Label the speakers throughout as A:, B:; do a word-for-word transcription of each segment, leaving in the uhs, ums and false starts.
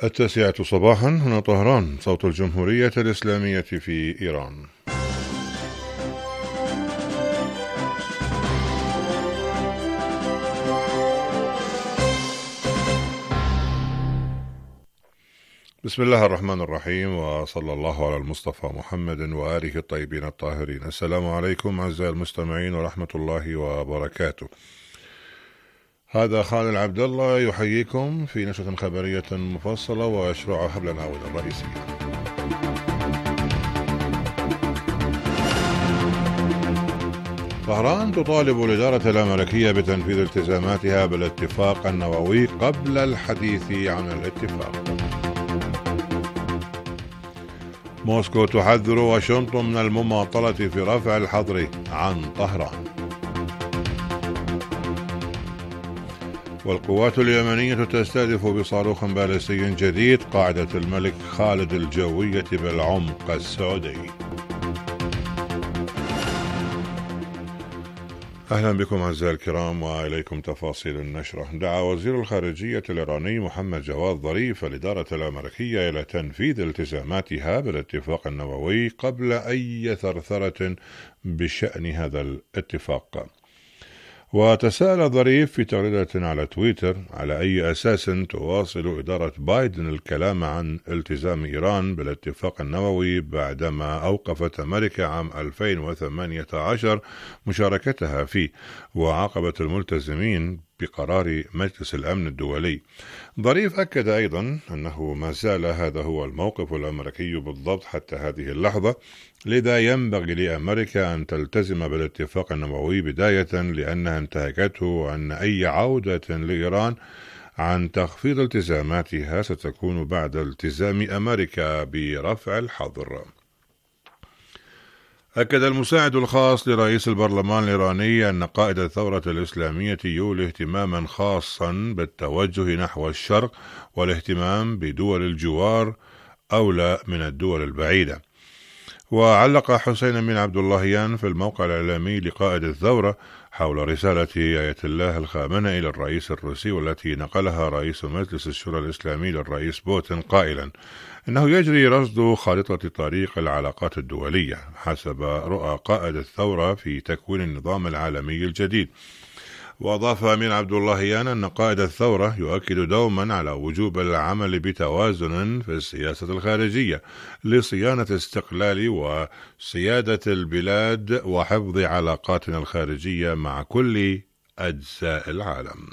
A: التاسعة صباحا، هنا طهران، صوت الجمهورية الإسلامية في إيران. بسم الله الرحمن الرحيم، وصلى الله على المصطفى محمد وآله الطيبين الطاهرين. السلام عليكم أعزائي المستمعين ورحمة الله وبركاته. هذا خالد عبد الله يحييكم في نشرة خبرية مفصلة ويشرعها حول العناوين الرئيسية. طهران تطالب الإدارة الأمريكية بتنفيذ التزاماتها بالاتفاق النووي قبل الحديث عن الاتفاق. موسكو تحذر واشنطن من المماطلة في رفع الحظر عن طهران. والقوات اليمنية تستهدف بصاروخ باليستي جديد قاعدة الملك خالد الجوية بالعمق السعودي. أهلا بكم أعزائي الكرام وإليكم تفاصيل النشرة. دعا وزير الخارجية الإيراني محمد جواد ظريف الإدارة الأمريكية إلى تنفيذ التزاماتها بالاتفاق النووي قبل أي ثرثرة بشأن هذا الاتفاق. وتساءل ظريف في تغريدة على تويتر على أي أساس تواصل إدارة بايدن الكلام عن التزام إيران بالاتفاق النووي بعدما أوقفت أمريكا عام ألفين وثمانية عشر مشاركتها فيه وعاقبت الملتزمين بقرار مجلس الأمن الدولي. ظريف أكد أيضا أنه ما زال هذا هو الموقف الأمريكي بالضبط حتى هذه اللحظة، لذا ينبغي لأمريكا أن تلتزم بالاتفاق النووي بداية لأنها انتهكته، وأن أي عودة لإيران عن تخفيض التزاماتها ستكون بعد التزام أمريكا برفع الحظر. أكد المساعد الخاص لرئيس البرلمان الإيراني أن قائد الثورة الإسلامية يولي اهتماما خاصا بالتوجه نحو الشرق والاهتمام بدول الجوار أولى من الدول البعيدة. وعلق حسين بن عبد اللهيان في الموقع الإعلامي لقائد الثورة حول رسالة آية الله الخامنئي للرئيس الروسي والتي نقلها رئيس مجلس الشورى الإسلامي للرئيس بوتين قائلا إنه يجري رصد خارطة طريق العلاقات الدولية حسب رؤى قائد الثورة في تكوين النظام العالمي الجديد. وأضاف أمين عبد اللهيان أن قائد الثورة يؤكد دوما على وجوب العمل بتوازن في السياسة الخارجية لصيانة استقلال وسيادة البلاد وحفظ علاقاتنا الخارجية مع كل أجزاء العالم.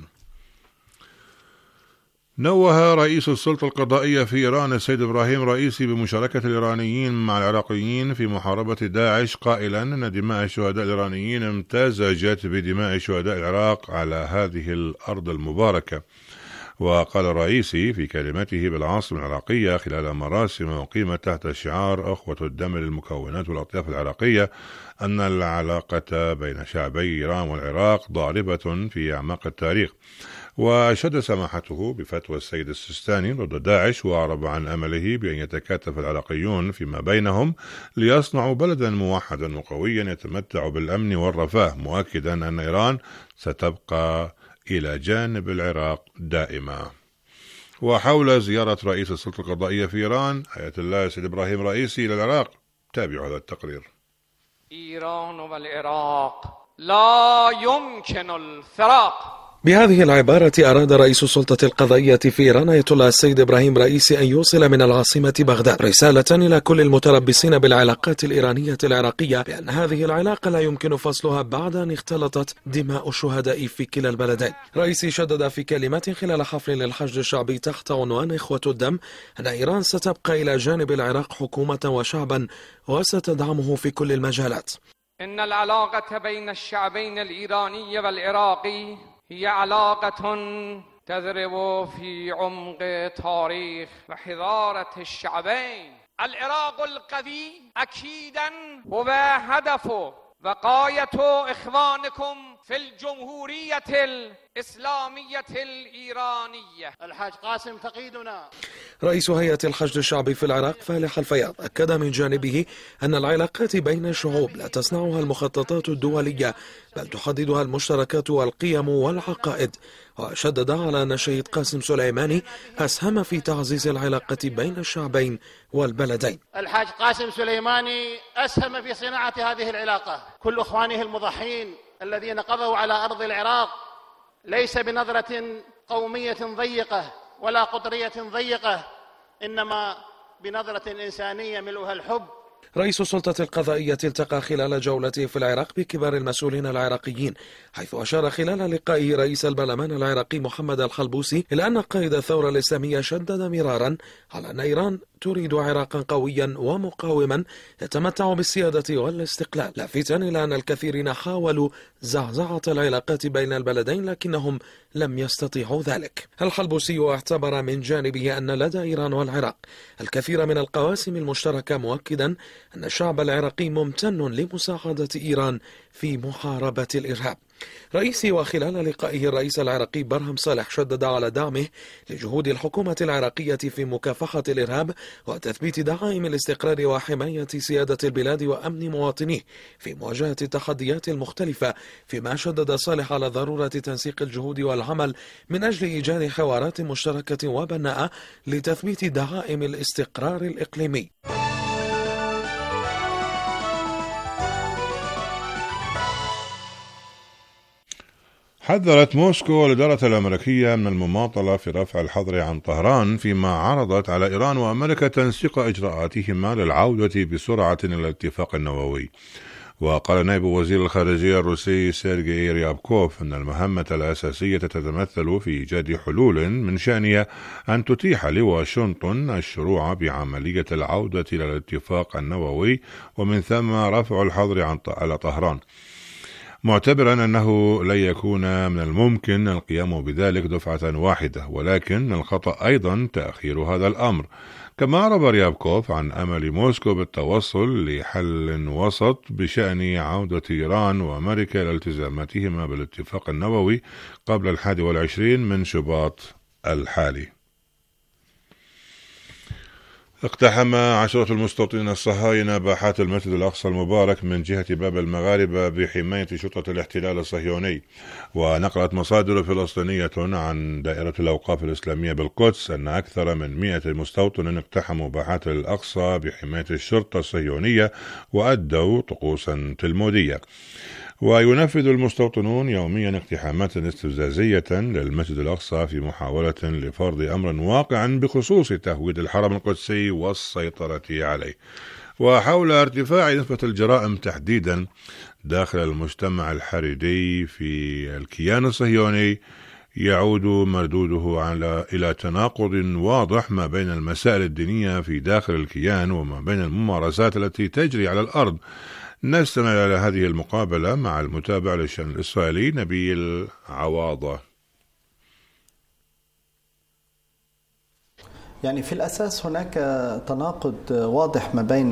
A: نوه رئيس السلطة القضائية في إيران السيد إبراهيم رئيسي بمشاركة الإيرانيين مع العراقيين في محاربة داعش قائلا أن دماء الشهداء الإيرانيين امتزجت بدماء شهداء العراق على هذه الأرض المباركة. وقال الرئيسي في كلمته بالعاصمة العراقية خلال مراسم أقيمت تحت شعار أخوة الدم للمكونات والأطياف العراقية أن العلاقة بين شعبي إيران والعراق ضاربة في أعماق التاريخ. وأشاد سماحته بفتوى السيد السيستاني ضد داعش، وأعرب عن أمله بأن يتكاتف العراقيون فيما بينهم ليصنعوا بلدا موحدا وقويا يتمتع بالأمن والرفاه، مؤكدا أن إيران ستبقى إلى جانب العراق دائما. وحول زيارة رئيس السلطة القضائية في إيران آية الله السيد إبراهيم رئيسي إلى العراق، تابعوا هذا التقرير.
B: إيران والعراق لا يمكن الفراق.
C: بهذه العبارة أراد رئيس السلطة القضائية في إيران آية الله السيد إبراهيم رئيسي أن يوصل من العاصمة بغداد رسالة إلى كل المتربصين بالعلاقات الإيرانية العراقية بأن هذه العلاقة لا يمكن فصلها بعد أن اختلطت دماء الشهداء في كلا البلدين. رئيسي شدد في كلمة خلال حفل للحشد الشعبي تحت عنوان إخوة الدم أن إيران ستبقى إلى جانب العراق حكومة وشعبا وستدعمه في كل المجالات.
B: إن العلاقة بين الشعبين الإيراني والعراقي هي علاقة تضرب في عمق تاريخ وحضارة الشعبين. العراق القوي أكيدا هو هدف وغاية إخوانكم في الجمهورية الإسلامية الإيرانية.
D: الحاج قاسم فقيدنا.
C: رئيس هيئة الحشد الشعبي في العراق فالح الفياض أكد من جانبه أن العلاقات بين الشعوب لا تصنعها المخططات الدولية بل تحددها المشتركات والقيم والعقائد، وشدد على أن الشهيد قاسم سليماني أسهم في تعزيز العلاقة بين الشعبين والبلدين.
D: الحاج قاسم سليماني أسهم في صناعة هذه العلاقة. كل إخوانه المضحين الذين قضوا على أرض العراق ليس بنظرة قومية ضيقة ولا قطرية ضيقة، إنما بنظرة إنسانية ملؤها الحب.
C: رئيس السلطة القضائية التقى خلال جولته في العراق بكبار المسؤولين العراقيين، حيث أشار خلال لقائه رئيس البرلمان العراقي محمد الخلبوسي إلى أن قائد الثورة الإسلامية شدد مرارا على أن إيران تريد عراقا قويا ومقاوما يتمتع بالسيادة والاستقلال، لافتا إلى أن الكثيرين حاولوا زعزعة العلاقات بين البلدين لكنهم لم يستطيعوا ذلك. الخلبوسي اعتبر من جانبه أن لدى إيران والعراق الكثير من القواسم المشتركة، مؤكدا أن الشعب العراقي ممتن لمساعدة إيران في محاربة الإرهاب. رئيسي وخلال لقائه الرئيس العراقي برهم صالح شدد على دعمه لجهود الحكومة العراقية في مكافحة الإرهاب وتثبيت دعائم الاستقرار وحماية سيادة البلاد وأمن مواطنيه في مواجهة التحديات المختلفة، فيما شدد صالح على ضرورة تنسيق الجهود والعمل من أجل إيجاد حوارات مشتركة وبناءة لتثبيت دعائم الاستقرار الإقليمي.
A: حذرت موسكو الإدارة الأمريكية من المماطلة في رفع الحظر عن طهران، فيما عرضت على إيران وأمريكا تنسيق إجراءاتهما للعودة بسرعة إلى الاتفاق النووي. وقال نائب وزير الخارجية الروسي سيرجي ريابكوف أن المهمة الأساسية تتمثل في إيجاد حلول من شأنها أن تتيح لواشنطن الشروع بعملية العودة إلى الاتفاق النووي ومن ثم رفع الحظر عن على طهران، معتبرا أنه لن يكون من الممكن القيام بذلك دفعة واحدة، ولكن الخطأ أيضا تأخير هذا الأمر. كما أعرب ريابكوف عن أمل موسكو بالتوصل لحل وسط بشأن عودة إيران وأمريكا إلى التزاماتهما بالاتفاق النووي قبل الحادي والعشرين من شباط الحالي. اقتحم عشرة المستوطنين الصهاينة باحات المسجد الأقصى المبارك من جهة باب المغاربة بحماية شرطة الاحتلال الصهيوني. ونقلت مصادر فلسطينية عن دائرة الأوقاف الإسلامية بالقدس أن أكثر من مئة مستوطن اقتحموا باحات الأقصى بحماية الشرطة الصهيونية وأدوا طقوسا تلمودية. وينفذ المستوطنون يوميا اقتحامات استفزازية للمسجد الأقصى في محاولة لفرض أمر واقع بخصوص تهويد الحرم القدسي والسيطرة عليه. وحول ارتفاع نسبة الجرائم تحديدا داخل المجتمع الحريدي في الكيان الصهيوني، يعود مردوده على إلى تناقض واضح ما بين المسائل الدينية في داخل الكيان وما بين الممارسات التي تجري على الأرض. نستمع إلى هذه المقابلة مع المتابع للشأن الإسرائيلي نبيل عواضة.
E: يعني في الأساس هناك تناقض واضح ما بين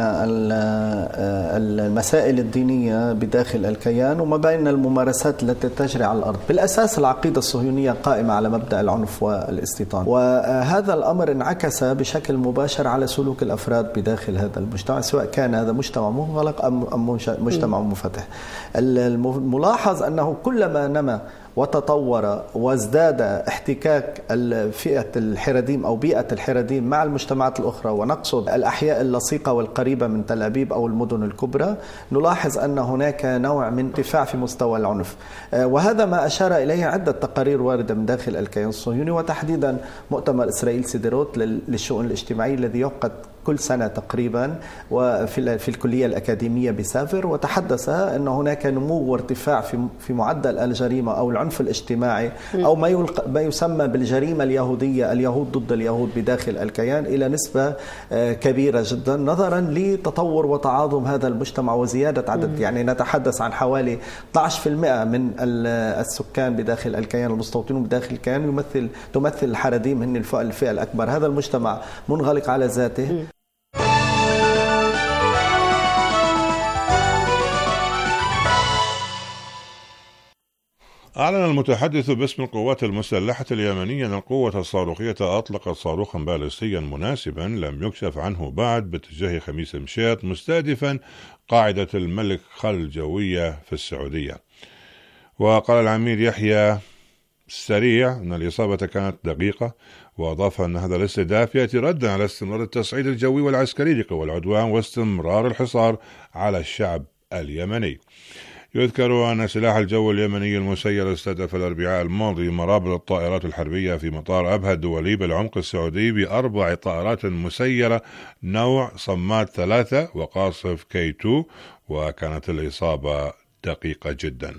E: المسائل الدينية بداخل الكيان وما بين الممارسات التي تجري على الأرض. بالأساس العقيدة الصهيونية قائمة على مبدأ العنف والاستيطان، وهذا الأمر انعكس بشكل مباشر على سلوك الأفراد بداخل هذا المجتمع، سواء كان هذا مجتمع مغلق أم مجتمع منفتح. الملاحظ أنه كلما نما وتطور وازداد احتكاك فئة الحراديم أو بيئة الحراديم مع المجتمعات الأخرى، ونقصد الأحياء اللصيقة والقريبة من تل أبيب أو المدن الكبرى، نلاحظ أن هناك نوع من ارتفاع في مستوى العنف، وهذا ما أشار إليه عدة تقارير واردة من داخل الكيان الصهيوني، وتحديدا مؤتمر إسرائيل سيديروت للشؤون الاجتماعية الذي يعقد كل سنة تقريبا وفي في الكلية الأكاديمية بسافر، وتحدث أن هناك نمو وارتفاع في في معدل الجريمة أو العنف الاجتماعي أو ما ما يسمى بالجريمة اليهودية، اليهود ضد اليهود بداخل الكيان، إلى نسبة كبيرة جدا نظرا لتطور وتعاظم هذا المجتمع وزيادة عدد، يعني نتحدث عن حوالي اثني عشر بالمئة من السكان بداخل الكيان، المستوطنون بداخل الكيان يمثل تمثل الحراديم هن الفئة الأكبر. هذا المجتمع منغلق على ذاته.
A: أعلن المتحدث باسم القوات المسلحة اليمنية أن القوة الصاروخية أطلقت صاروخا باليستيا مناسبا لم يكشف عنه بعد باتجاه خميس مشيط مستهدفا قاعدة الملك خالد الجوية في السعودية. وقال العميد يحيى السريع أن الإصابة كانت دقيقة، وأضاف أن هذا الاستهداف يأتي ردا على استمرار التصعيد الجوي والعسكري لقوى العدوان واستمرار الحصار على الشعب اليمني. يذكر أن سلاح الجو اليمني المسير استهدف الأربعاء الماضي مرابط الطائرات الحربية في مطار أبها الدولي بالعمق السعودي بأربع طائرات مسيرة نوع صمات ثلاثة وقاصف كي تو، وكانت الإصابة دقيقة جدا.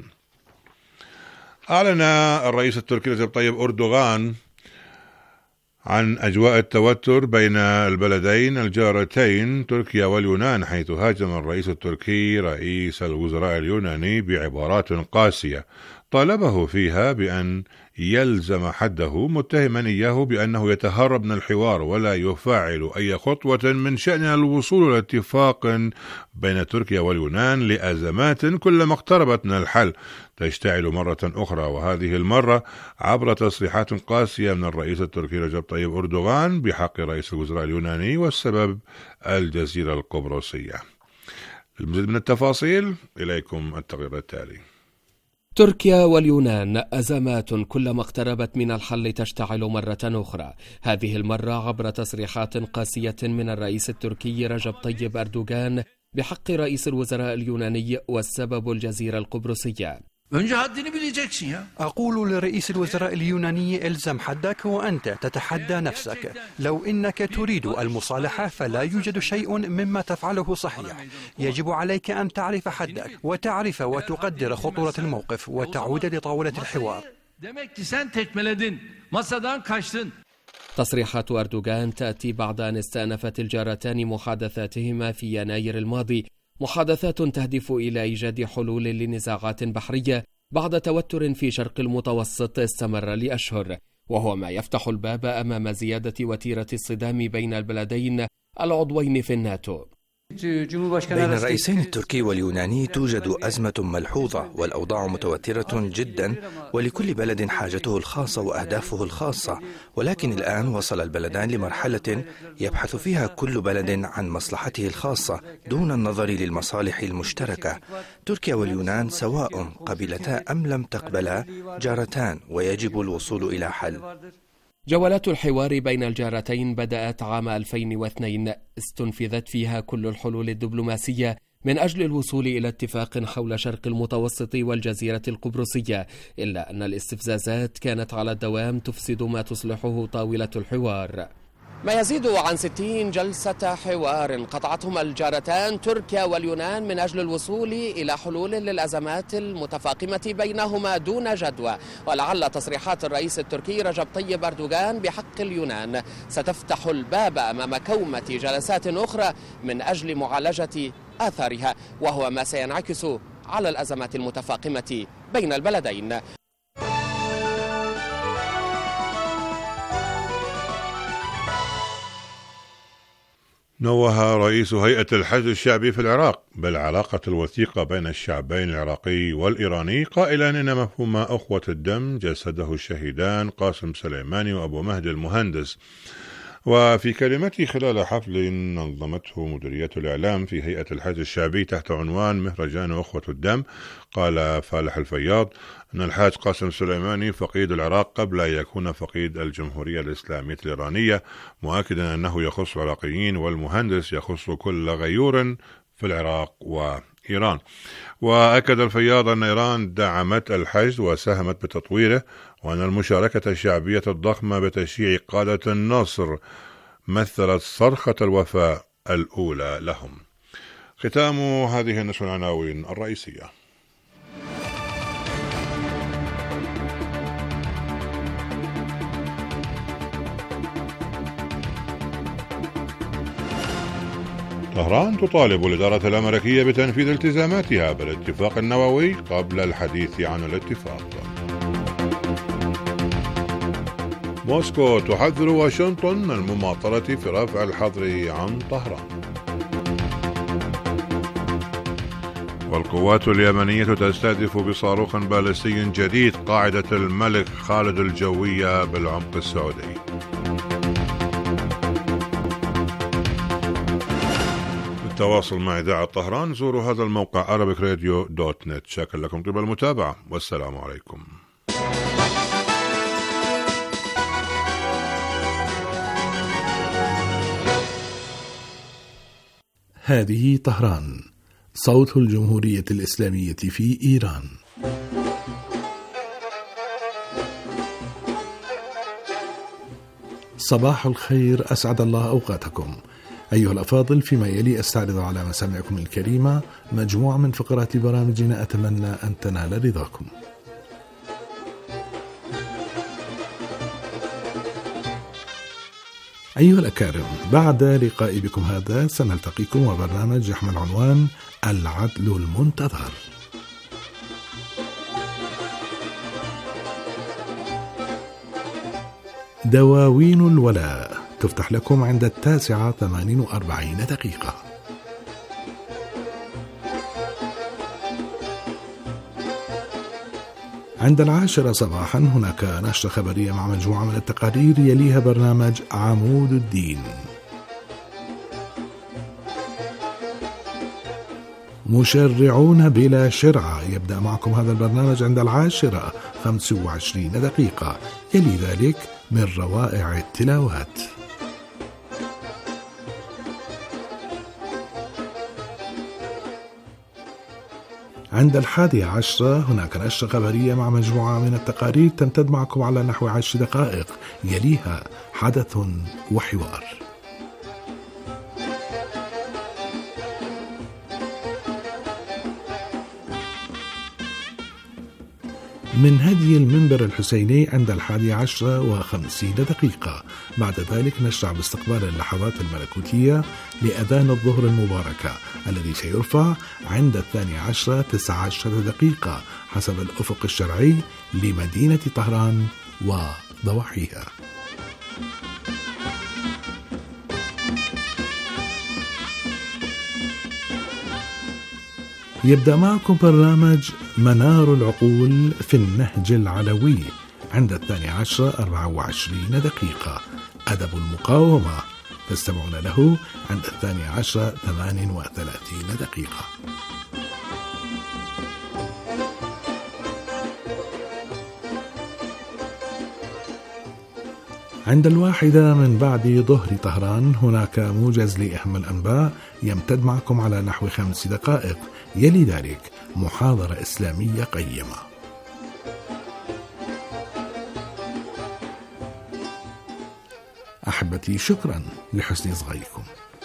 A: أعلن الرئيس التركي رجب طيب أردوغان عن أجواء التوتر بين البلدين الجارتين تركيا واليونان، حيث هاجم الرئيس التركي رئيس الوزراء اليوناني بعبارات قاسية طالبه فيها بأن يلزم حده، متهما إياه بأنه يتهرب من الحوار ولا يفعل أي خطوة من شأنها الوصول إلى اتفاق بين تركيا واليونان لأزمات كلما اقتربت من الحل تشتعل مرة أخرى، وهذه المرة عبر تصريحات قاسية من الرئيس التركي رجب طيب أردوغان بحق رئيس الوزراء اليوناني، والسبب الجزيرة القبرصية. المزيد من التفاصيل إليكم التقرير التالي.
F: تركيا واليونان أزمات كلما اقتربت من الحل تشتعل مرة أخرى، هذه المرة عبر تصريحات قاسية من الرئيس التركي رجب طيب أردوغان بحق رئيس الوزراء اليوناني، والسبب الجزيرة القبرصية.
G: أقول لرئيس الوزراء اليوناني الزم حدك وأنت تتحدى نفسك. لو إنك تريد المصالحة فلا يوجد شيء مما تفعله صحيح. يجب عليك أن تعرف حدك وتعرف وتقدر خطورة الموقف وتعود لطاولة الحوار.
F: تصريحات أردوغان تأتي بعد أن استأنفت الجارتان محادثاتهما في يناير الماضي، محادثات تهدف إلى إيجاد حلول لنزاعات بحرية بعد توتر في شرق المتوسط استمر لأشهر، وهو ما يفتح الباب أمام زيادة وتيرة الصدام بين البلدين العضوين في الناتو.
H: بين الرئيسين التركي واليوناني توجد أزمة ملحوظة والأوضاع متوترة جدا، ولكل بلد حاجته الخاصة وأهدافه الخاصة، ولكن الآن وصل البلدان لمرحلة يبحث فيها كل بلد عن مصلحته الخاصة دون النظر للمصالح المشتركة. تركيا واليونان سواء قبلتا أم لم تقبلا جارتان، ويجب الوصول إلى حل.
F: جولات الحوار بين الجارتين بدأت عام ألفين واثنين، استنفذت فيها كل الحلول الدبلوماسية من أجل الوصول إلى اتفاق حول شرق المتوسط والجزيرة القبرصية، إلا أن الاستفزازات كانت على الدوام تفسد ما تصلحه طاولة الحوار. ما يزيد عن ستين جلسة حوار قطعتهما الجارتان تركيا واليونان من أجل الوصول إلى حلول للأزمات المتفاقمة بينهما دون جدوى، ولعل تصريحات الرئيس التركي رجب طيب أردوغان بحق اليونان ستفتح الباب أمام كومة جلسات أخرى من أجل معالجة آثارها، وهو ما سينعكس على الأزمات المتفاقمة بين البلدين.
A: نوه رئيس هيئة الحشد الشعبي في العراق بالعلاقة الوثيقة بين الشعبين العراقي والإيراني، قائلا إن مفهوم أخوة الدم جسده الشهيدان قاسم سليماني وأبو مهدي المهندس. وفي كلمته خلال حفل نظمته مديرية الإعلام في هيئة الحشد الشعبي تحت عنوان مهرجان أخوة الدم، قال فالح الفياض أن الحاج قاسم سليماني فقيد العراق قبل أن يكون فقيد الجمهورية الإسلامية الإيرانية، مؤكدا أنه يخص العراقيين، والمهندس يخص كل غيور في العراق وإيران. وأكد الفياض أن إيران دعمت الحشد وساهمت بتطويره، وأن المشاركة الشعبية الضخمة بتشييع قادة النصر مثلت صرخة الوفاء الأولى لهم. ختام هذه النشرة العناوين الرئيسية. طهران تطالب الإدارة الأمريكية بتنفيذ التزاماتها بالاتفاق النووي قبل الحديث عن الاتفاق. موسكو تحذر واشنطن من المماطلة في رفع الحظر عن طهران. والقوات اليمنية تستهدف بصاروخ باليستي جديد قاعدة الملك خالد الجوية بالعمق السعودي. للتواصل مع إذاعة طهران زوروا هذا الموقع arabic radio دوت نت. شكرا لكم طيب المتابعة والسلام عليكم.
I: هذه طهران، صوت الجمهورية الإسلامية في إيران. صباح الخير، أسعد الله أوقاتكم أيها الأفاضل. فيما يلي أستعرض على مسامعكم الكريمة مجموعة من فقرات برامجنا أتمنى أن تنال رضاكم. أيها الأكارم، بعد لقاء بكم هذا سنلتقيكم وبرنامج يحمل عنوان العدل المنتظر. دواوين الولاء تفتح لكم عند التاسعة ثمانين وأربعين دقيقة. عند العاشرة صباحا هناك نشرة خبرية مع مجموعة من التقارير، يليها برنامج عمود الدين. مشرعون بلا شرعة يبدأ معكم هذا البرنامج عند العاشرة خمس وعشرين دقيقة، يلي ذلك من روائع التلاوات. عند الحادية عشرة هناك نشرة خبرية مع مجموعة من التقارير تمتد معكم على نحو عشر دقائق، يليها حدث وحوار. من هدي المنبر الحسيني عند الحادية عشرة وخمسين دقيقة. بعد ذلك نشرع باستقبال اللحظات الملكوتية لأذان الظهر المباركة الذي سيرفع عند الثانية عشرة تسعة عشر دقيقة حسب الأفق الشرعي لمدينة طهران وضواحيها. يبدأ معكم برنامج منار العقول في النهج العلوي عند الثانية عشرة أربعة وعشرين دقيقة. أدب المقاومة تستمعون له عند الثانية عشرة ثمان وثلاثين دقيقة. عند الواحدة من بعد ظهر طهران هناك موجز لأهم الأنباء يمتد معكم على نحو خمس دقائق، يلي ذلك محاضرة إسلامية قيمة. أحبتي، شكرا لحسن إصغائكم.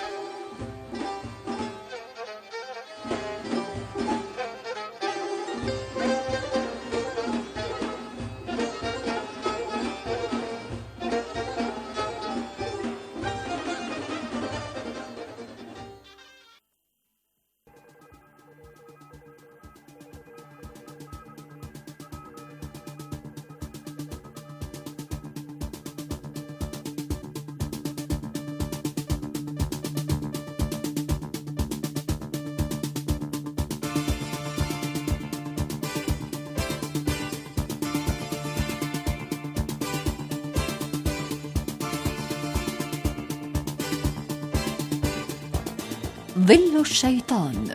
J: ظل الشيطان.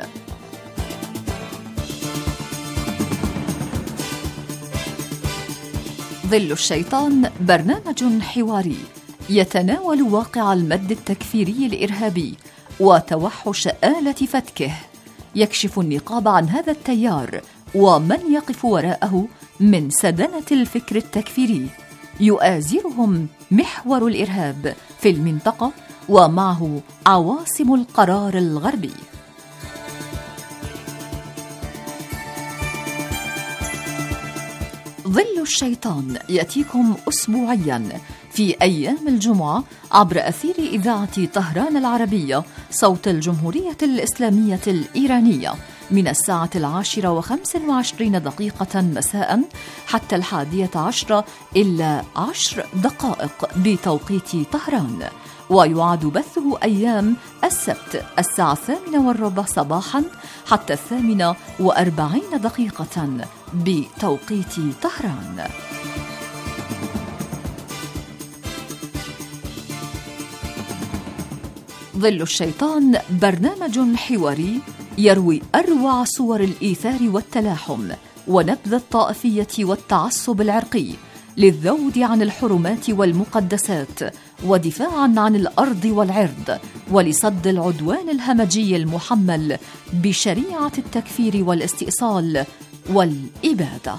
J: ظل الشيطان برنامج حواري يتناول واقع المد التكفيري الإرهابي وتوحش آلة فتكه، يكشف النقاب عن هذا التيار ومن يقف وراءه من سدنة الفكر التكفيري، يؤازرهم محور الإرهاب في المنطقة ومعه عواصم القرار الغربي. ظل الشيطان يأتيكم أسبوعياً في أيام الجمعة عبر أثير إذاعة طهران العربية صوت الجمهورية الإسلامية الإيرانية من الساعة العاشرة وخمس وعشرين دقيقة مساء حتى الحادية عشرة إلا عشر دقائق بتوقيت طهران، ويعاد بثه أيام السبت الساعة الثامنة والربع صباحا حتى الثامنة وأربعين دقيقة بتوقيت طهران. ظل الشيطان برنامج حواري يروي أروع صور الإيثار والتلاحم ونبذ الطائفية والتعصب العرقي للذود عن الحرمات والمقدسات ودفاعا عن الأرض والعرض ولصد العدوان الهمجي المحمل بشريعة التكفير والاستئصال والإبادة.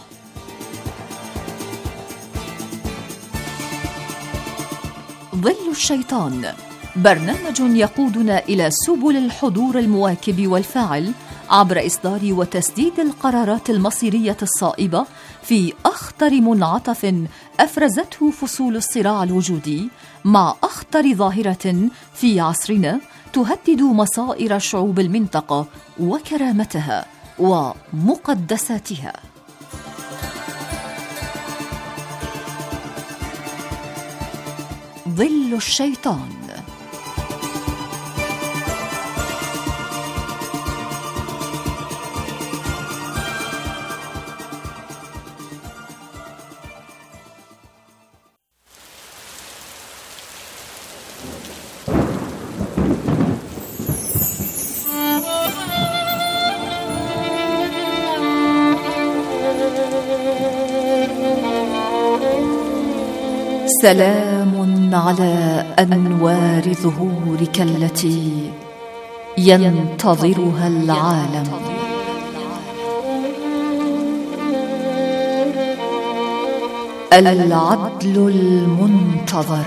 J: ظل الشيطان برنامج يقودنا إلى سبل الحضور المواكب والفاعل عبر إصدار وتسديد القرارات المصيرية الصائبة في أخطر منعطف أفرزته فصول الصراع الوجودي مع أخطر ظاهرة في عصرنا تهدد مصائر شعوب المنطقة وكرامتها ومقدساتها. ظل الشيطان. سلام على أنوار ظهورك التي ينتظرها العالم. العدل المنتظر.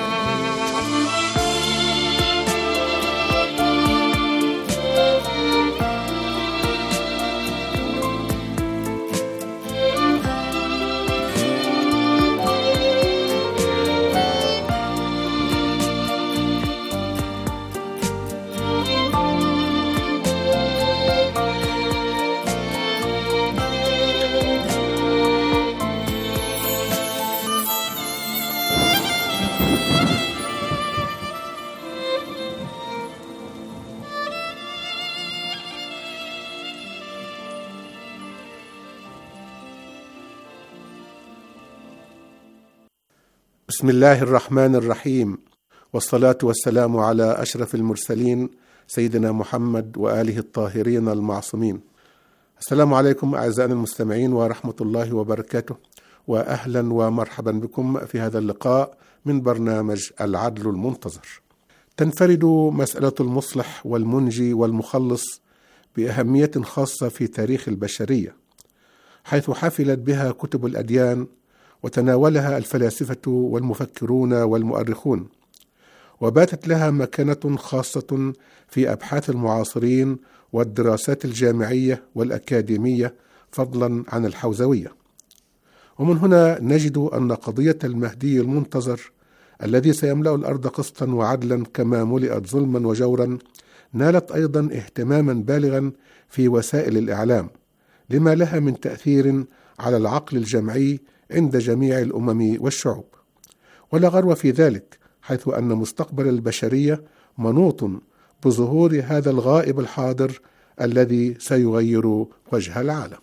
K: بسم الله الرحمن الرحيم، والصلاة والسلام على أشرف المرسلين سيدنا محمد وآله الطاهرين المعصومين. السلام عليكم أعزائنا المستمعين ورحمة الله وبركاته، وأهلا ومرحبا بكم في هذا اللقاء من برنامج العدل المنتظر. تنفرد مسألة المصلح والمنجي والمخلص بأهمية خاصة في تاريخ البشرية، حيث حفلت بها كتب الأديان وتناولها الفلاسفة والمفكرون والمؤرخون، وباتت لها مكانة خاصة في أبحاث المعاصرين والدراسات الجامعية والأكاديمية فضلا عن الحوزوية. ومن هنا نجد أن قضية المهدي المنتظر الذي سيملأ الأرض قسطا وعدلا كما ملئت ظلما وجورا نالت أيضا اهتماما بالغا في وسائل الإعلام، لما لها من تأثير على العقل الجمعي عند جميع الأمم والشعوب. ولا غرو في ذلك، حيث أن مستقبل البشرية منوط بظهور هذا الغائب الحاضر الذي سيغير وجه العالم.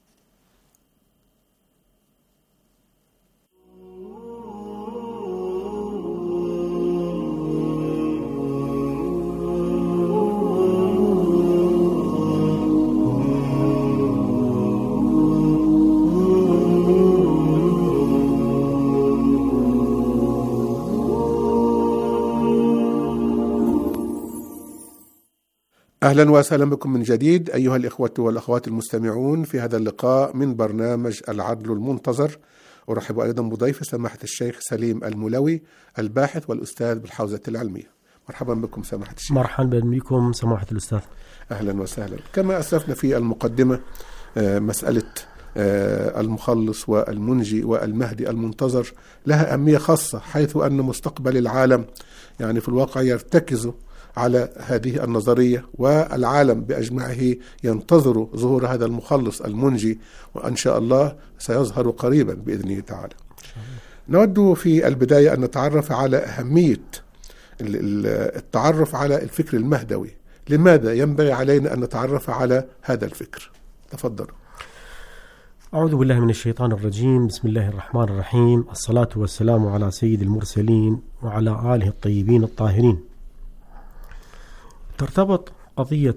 K: أهلا وسهلا بكم من جديد أيها الإخوة والأخوات المستمعون في هذا اللقاء من برنامج العدل المنتظر. أرحب أيضا بضيف سماحة الشيخ سليم الملوي، الباحث والأستاذ بالحوزة العلمية. مرحبا بكم سماحة الشيخ.
L: مرحبا بكم سماحة الأستاذ.
K: أهلا وسهلا. كما أسلفنا في المقدمة مسألة المخلص والمنجي والمهدي المنتظر لها أهمية خاصة، حيث أن مستقبل العالم يعني في الواقع يرتكز على هذه النظرية، والعالم بأجمعه ينتظر ظهور هذا المخلص المنجي، وإن شاء الله سيظهر قريبا بإذنه تعالى. نود في البداية أن نتعرف على أهمية التعرف على الفكر المهدوي. لماذا ينبغي علينا أن نتعرف على هذا الفكر؟ تفضلوا.
L: أعوذ بالله من الشيطان الرجيم. بسم الله الرحمن الرحيم. الصلاة والسلام على سيد المرسلين وعلى آله الطيبين الطاهرين. ترتبط قضية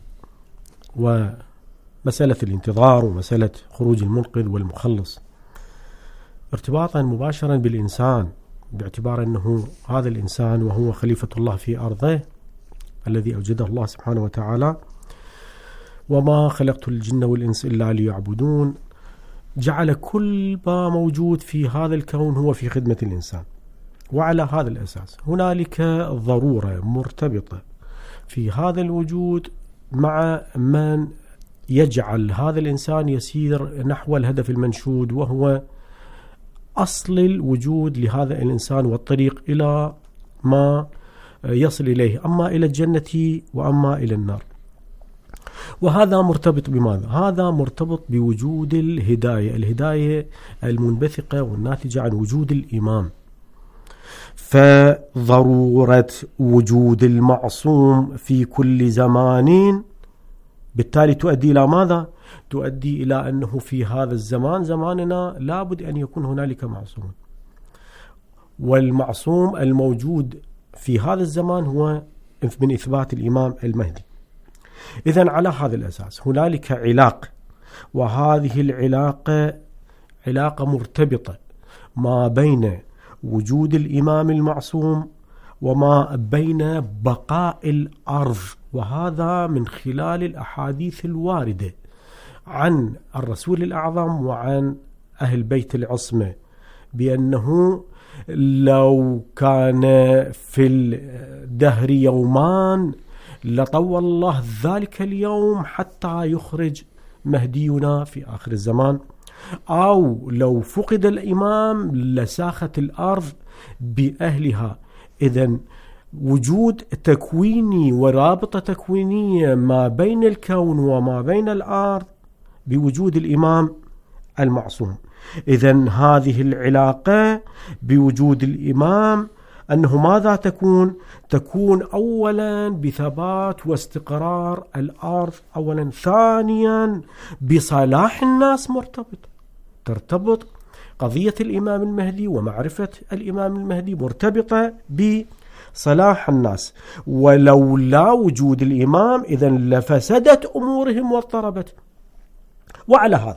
L: ومسألة الانتظار ومسألة خروج المنقذ والمخلص ارتباطا مباشرا بالإنسان، باعتبار أنه هذا الإنسان وهو خليفة الله في أرضه الذي أوجده الله سبحانه وتعالى، وما خلقت الجن والإنس إلا ليعبدون، جعل كل ما موجود في هذا الكون هو في خدمة الإنسان. وعلى هذا الأساس هنالك ضرورة مرتبطة في هذا الوجود مع من يجعل هذا الإنسان يسير نحو الهدف المنشود، وهو أصل الوجود لهذا الإنسان والطريق إلى ما يصل إليه، أما إلى الجنة وأما إلى النار. وهذا مرتبط بماذا؟ هذا مرتبط بوجود الهداية، الهداية المنبثقة والناتجة عن وجود الإمام. فضرورة وجود المعصوم في كل زمان بالتالي تؤدي إلى ماذا؟ تؤدي إلى أنه في هذا الزمان زماننا لابد أن يكون هنالك معصوم، والمعصوم الموجود في هذا الزمان هو من إثبات الإمام المهدي. إذن على هذا الأساس هنالك علاقة، وهذه العلاقة علاقة مرتبطة ما بين وجود الإمام المعصوم وما بين بقاء الأرض، وهذا من خلال الأحاديث الواردة عن الرسول الأعظم وعن أهل بيت العصمة بأنه لو كان في الدهر يومان لطول الله ذلك اليوم حتى يخرج مهدينا في آخر الزمان، أو لو فقد الإمام لساخت الأرض بأهلها. إذن وجود تكويني ورابطة تكوينية ما بين الكون وما بين الأرض بوجود الإمام المعصوم. إذن هذه العلاقة بوجود الإمام أنه ماذا تكون؟ تكون أولا بثبات واستقرار الأرض أولا، ثانيا بصلاح الناس مرتبط، ترتبط قضية الإمام المهدي ومعرفة الإمام المهدي مرتبطة بصلاح الناس. ولولا وجود الإمام إذن لفسدت أمورهم واضطربت. وعلى هذا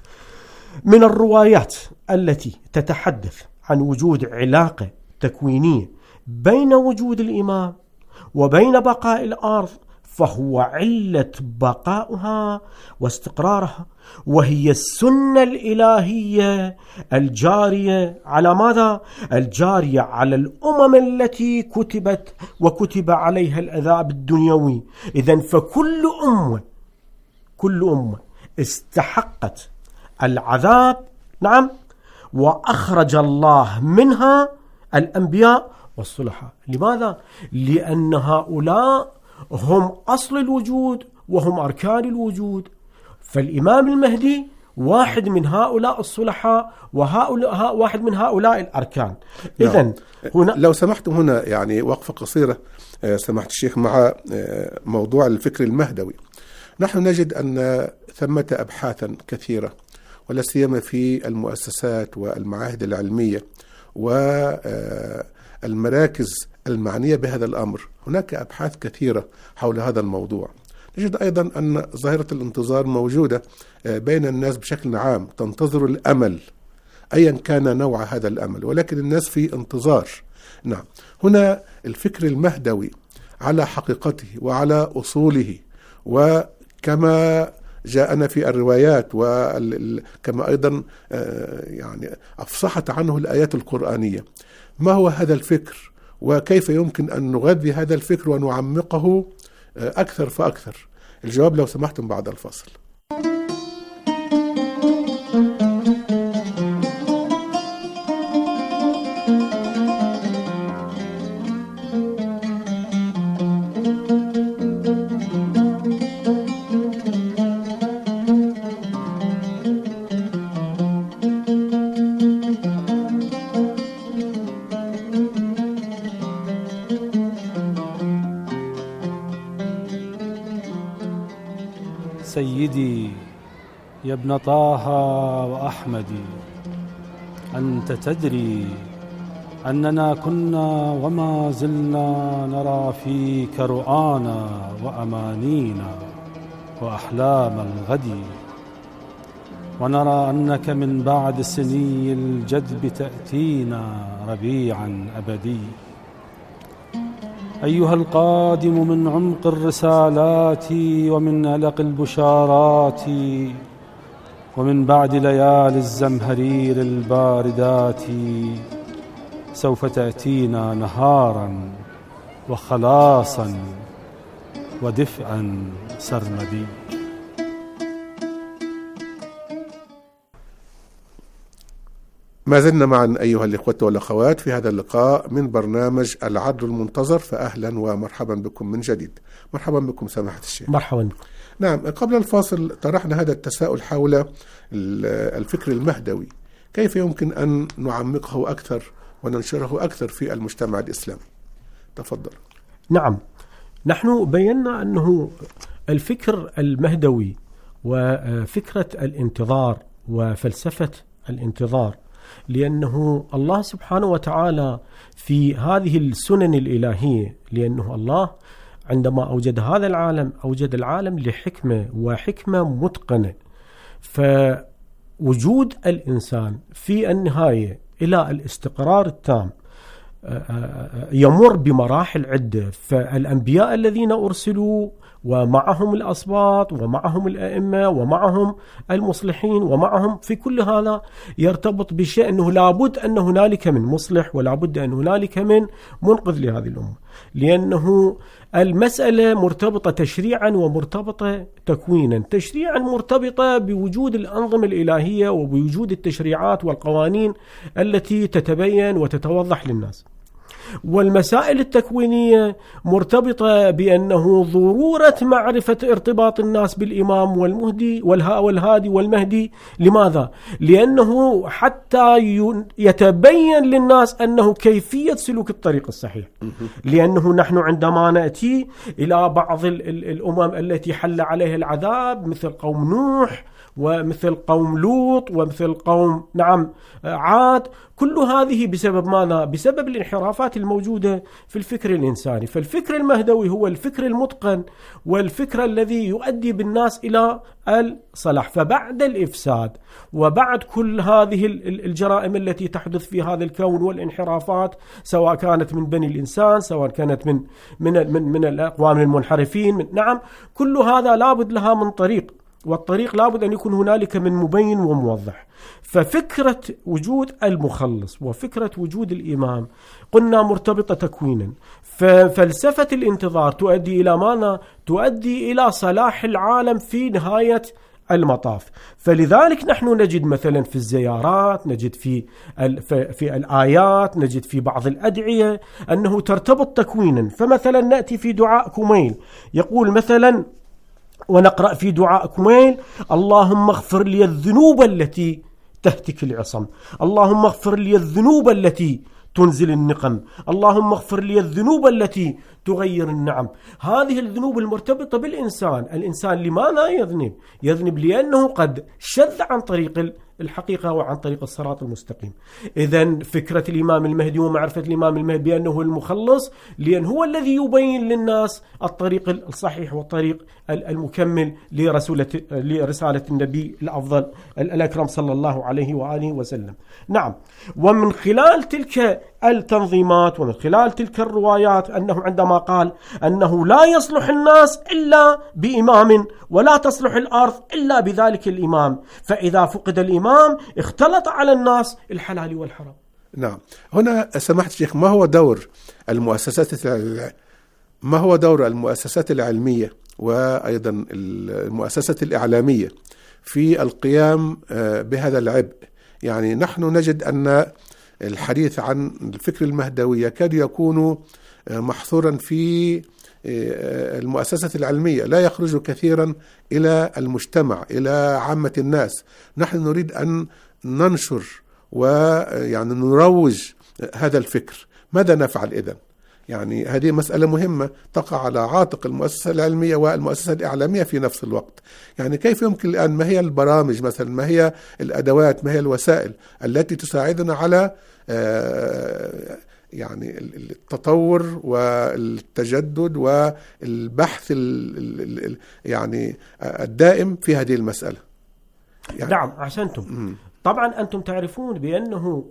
L: من الروايات التي تتحدث عن وجود علاقة تكوينية بين وجود الإمام وبين بقاء الأرض، فهو علة بقائها واستقرارها، وهي السنة الإلهية الجارية على ماذا؟ الجارية على الأمم التي كتبت وكتب عليها العذاب الدنيوي. إذن فكل أمة كل أمة استحقت العذاب، نعم، وأخرج الله منها الأنبياء والصلحاء. لماذا؟ لأن هؤلاء هم أصل الوجود وهم أركان الوجود، فالإمام المهدي واحد من هؤلاء الصلحاء وهؤلاء واحد من هؤلاء الأركان. إذن هنا
K: لو سمحتم هنا يعني وقفة قصيرة سمحت الشيخ مع موضوع الفكر المهدوي. نحن نجد أن ثمة أبحاثا كثيرة ولا سيما في المؤسسات والمعاهد العلمية والمراكز المعنية بهذا الأمر. هناك أبحاث كثيرة حول هذا الموضوع. نجد أيضا أن ظاهرة الانتظار موجودة بين الناس بشكل عام، تنتظر الأمل أيا كان نوع هذا الأمل، ولكن الناس في انتظار. نعم، هنا الفكر المهدوي على حقيقته وعلى أصوله، وكما جاءنا في الروايات وكما أيضا يعني أفصحت عنه الآيات القرآنية. ما هو هذا الفكر وكيف يمكن أن نغذي هذا الفكر ونعمقه أكثر فأكثر؟ الجواب لو سمحتم بعد الفصل.
M: سيدي يا ابن طه وأحمد، أنت تدري أننا كنا وما زلنا نرى فيك رؤانا وأمانينا وأحلام الغد، ونرى أنك من بعد سني الجدب تأتينا ربيعا أبدي. أيها القادم من عمق الرسالات ومن ألق البشارات، ومن بعد ليالي الزمهرير الباردات، سوف تأتينا نهارا وخلاصا ودفئا سرمدي.
K: ما زلنا معا أيها الإخوة والأخوات في هذا اللقاء من برنامج العدل المنتظر، فأهلا ومرحبا بكم من جديد. مرحبا بكم سماحة الشيخ.
L: مرحبا بكم.
K: نعم، قبل الفاصل طرحنا هذا التساؤل حول الفكر المهدوي، كيف يمكن أن نعمقه أكثر وننشره أكثر في المجتمع الإسلامي؟ تفضل.
L: نعم، نحن بينا أنه الفكر المهدوي وفكرة الانتظار وفلسفة الانتظار، لأنه الله سبحانه وتعالى في هذه السنن الإلهية، لأنه الله عندما أوجد هذا العالم أوجد العالم لحكمة وحكمة متقنة، فوجود الإنسان في النهاية إلى الاستقرار التام يمر بمراحل عدة. فالأنبياء الذين أرسلوا ومعهم الأسباط ومعهم الأئمة ومعهم المصلحين ومعهم، في كل هذا يرتبط بشيء أنه لابد أن هنالك من مصلح ولابد أن هنالك من منقذ لهذه الأمة، لأنه المسألة مرتبطة تشريعا ومرتبطة تكوينا. تشريعا مرتبطة بوجود الأنظمة الإلهية وبوجود التشريعات والقوانين التي تتبين وتتوضح للناس، والمسائل التكوينية مرتبطة بأنه ضرورة معرفة ارتباط الناس بالإمام والمهدي والهادي والمهدي. لماذا؟ لأنه حتى يتبين للناس أنه كيفية سلوك الطريق الصحيح. لأنه نحن عندما نأتي إلى بعض الأمم التي حل عليها العذاب مثل قوم نوح ومثل قوم لوط ومثل قوم نعم عاد، كل هذه بسبب ماذا؟ بسبب الانحرافات الموجودة في الفكر الإنساني. فالفكر المهدوي هو الفكر المتقن والفكر الذي يؤدي بالناس إلى الصلاح. فبعد الإفساد وبعد كل هذه الجرائم التي تحدث في هذا الكون والانحرافات، سواء كانت من بني الإنسان سواء كانت من من من, من الأقوام المنحرفين، من نعم كل هذا لابد لها من طريق، والطريق لابد أن يكون هنالك من مبين وموضح. ففكرة وجود المخلص وفكرة وجود الإمام قلنا مرتبطة تكوينا. ففلسفة الانتظار تؤدي إلى ماذا؟ تؤدي إلى صلاح العالم في نهاية المطاف. فلذلك نحن نجد مثلا في الزيارات، نجد في في الآيات، نجد في بعض الأدعية أنه ترتبط تكوينا. فمثلا نأتي في دعاء كميل يقول مثلا، ونقرأ في دعاء كميل: اللهم اغفر لي الذنوب التي تهتك العصم، اللهم اغفر لي الذنوب التي تنزل النقم، اللهم اغفر لي الذنوب التي تغير النعم. هذه الذنوب المرتبطة بالإنسان. الإنسان لماذا يذنب؟ يذنب لأنه قد شذ عن طريق الحقيقة وعن طريق الصراط المستقيم. إذن فكرة الإمام المهدي ومعرفة الإمام المهدي بأنه المخلص، لأن هو الذي يبين للناس الطريق الصحيح والطريق المكمل لرسالة النبي الأفضل الأكرم صلى الله عليه وآله وسلم. نعم، ومن خلال تلك التنظيمات ومن خلال تلك الروايات أنه عندما قال أنه لا يصلح الناس إلا بإمام ولا تصلح الأرض إلا بذلك الإمام، فإذا فقد الإمام اختلط على الناس الحلال والحرام.
K: نعم، هنا سماحة الشيخ، ما هو دور المؤسسات ما هو دور المؤسسات العلمية وأيضا المؤسسات الإعلامية في القيام بهذا العبء؟ يعني نحن نجد أن الحديث عن الفكر المهدوي يكاد يكون محصورا في المؤسسة العلمية، لا يخرج كثيرا إلى المجتمع، إلى عامة الناس. نحن نريد أن ننشر ويعني نروج هذا الفكر. ماذا نفعل إذن؟ يعني هذه مسألة مهمة تقع على عاتق المؤسسة العلمية والمؤسسة الإعلامية في نفس الوقت. يعني كيف يمكن الآن، ما هي البرامج مثلا، ما هي الأدوات، ما هي الوسائل التي تساعدنا على يعني التطور والتجدد والبحث يعني الدائم في هذه المسألة؟
L: يعني نعم أحسنتم. طبعا أنتم تعرفون بأنه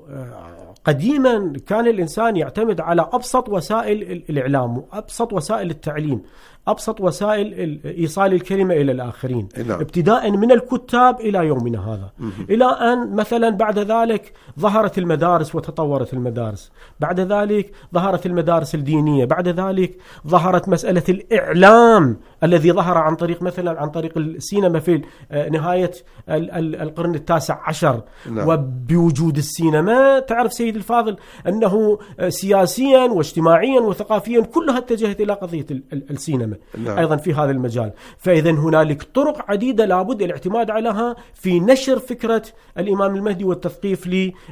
L: قديما كان الإنسان يعتمد على أبسط وسائل الإعلام وأبسط وسائل التعليم، أبسط وسائل إيصال الكلمة إلى الآخرين، نعم. ابتداء من الكتاب إلى يومنا هذا، مم. إلى أن مثلا بعد ذلك ظهرت المدارس وتطورت المدارس، بعد ذلك ظهرت المدارس الدينية، بعد ذلك ظهرت مسألة الإعلام الذي ظهر عن طريق مثلا عن طريق السينما في نهاية القرن التاسع عشر، نعم. وبوجود السينما تعرف سيد الفاضل أنه سياسيا واجتماعيا وثقافيا كلها اتجهت إلى قضية السينما، نعم. أيضا في هذا المجال. فإذا هنالك طرق عديدة لابد الاعتماد عليها في نشر فكرة الإمام المهدي والتثقيف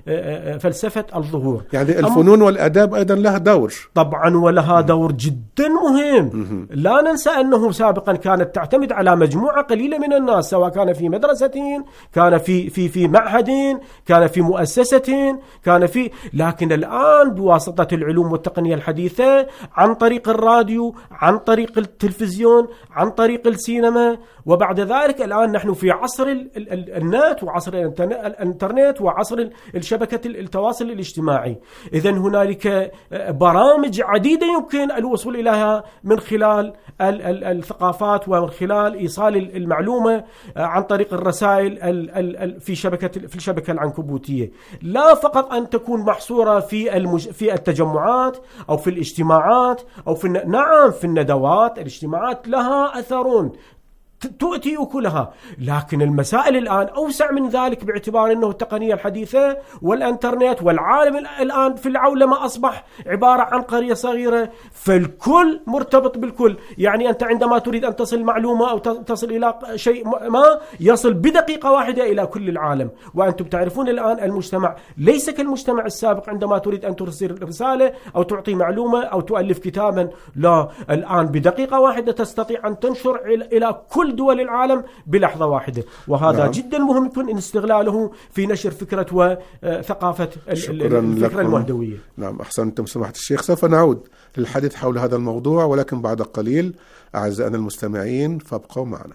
L: لفلسفة الظهور.
K: يعني الفنون والأداب أيضا لها دور
L: طبعا، ولها دور جدا مهم. لا ننسى أنه سابقا كانت تعتمد على مجموعة قليلة من الناس، سواء كان في مدرسة، كان في في في معهد، كان في مؤسسة، كان في لكن الآن بواسطة العلوم والتقنية الحديثة، عن طريق الراديو، عن طريق التلفزيون، عن طريق السينما، وبعد ذلك الآن نحن في عصر النت وعصر الانترنت وعصر الشبكة التواصل الاجتماعي. إذن هنالك برامج عديدة يمكن الوصول إليها من خلال الثقافات ومن خلال إيصال المعلومة عن طريق الرسائل في شبكة في الشبكة العنكبوتية، لا فقط أن تكون محصورة في المج... في التجمعات أو في الاجتماعات أو في نعم في الندوات. الاجتماعات لها أثرون تؤتي أكلها، لكن المسائل الآن أوسع من ذلك، باعتبار أنه التقنية الحديثة والإنترنت والعالم الآن في العولمة أصبح عبارة عن قرية صغيرة، فالكل مرتبط بالكل. يعني أنت عندما تريد أن تصل معلومة أو تصل إلى شيء ما يصل بدقيقة واحدة إلى كل العالم. وأنتم تعرفون الآن المجتمع ليس كالمجتمع السابق، عندما تريد أن ترسل رسالة أو تعطي معلومة أو تؤلف كتابا، لا، الآن بدقيقة واحدة تستطيع أن تنشر إلى كل دول العالم بلحظة واحدة. وهذا نعم. جدا مهم يكون استغلاله في نشر فكرة وثقافة الفكرة المهدوية.
K: نعم أحسنتم سماحة الشيخ. سوف نعود للحديث حول هذا الموضوع ولكن بعد قليل. أعزائنا المستمعين فابقوا معنا.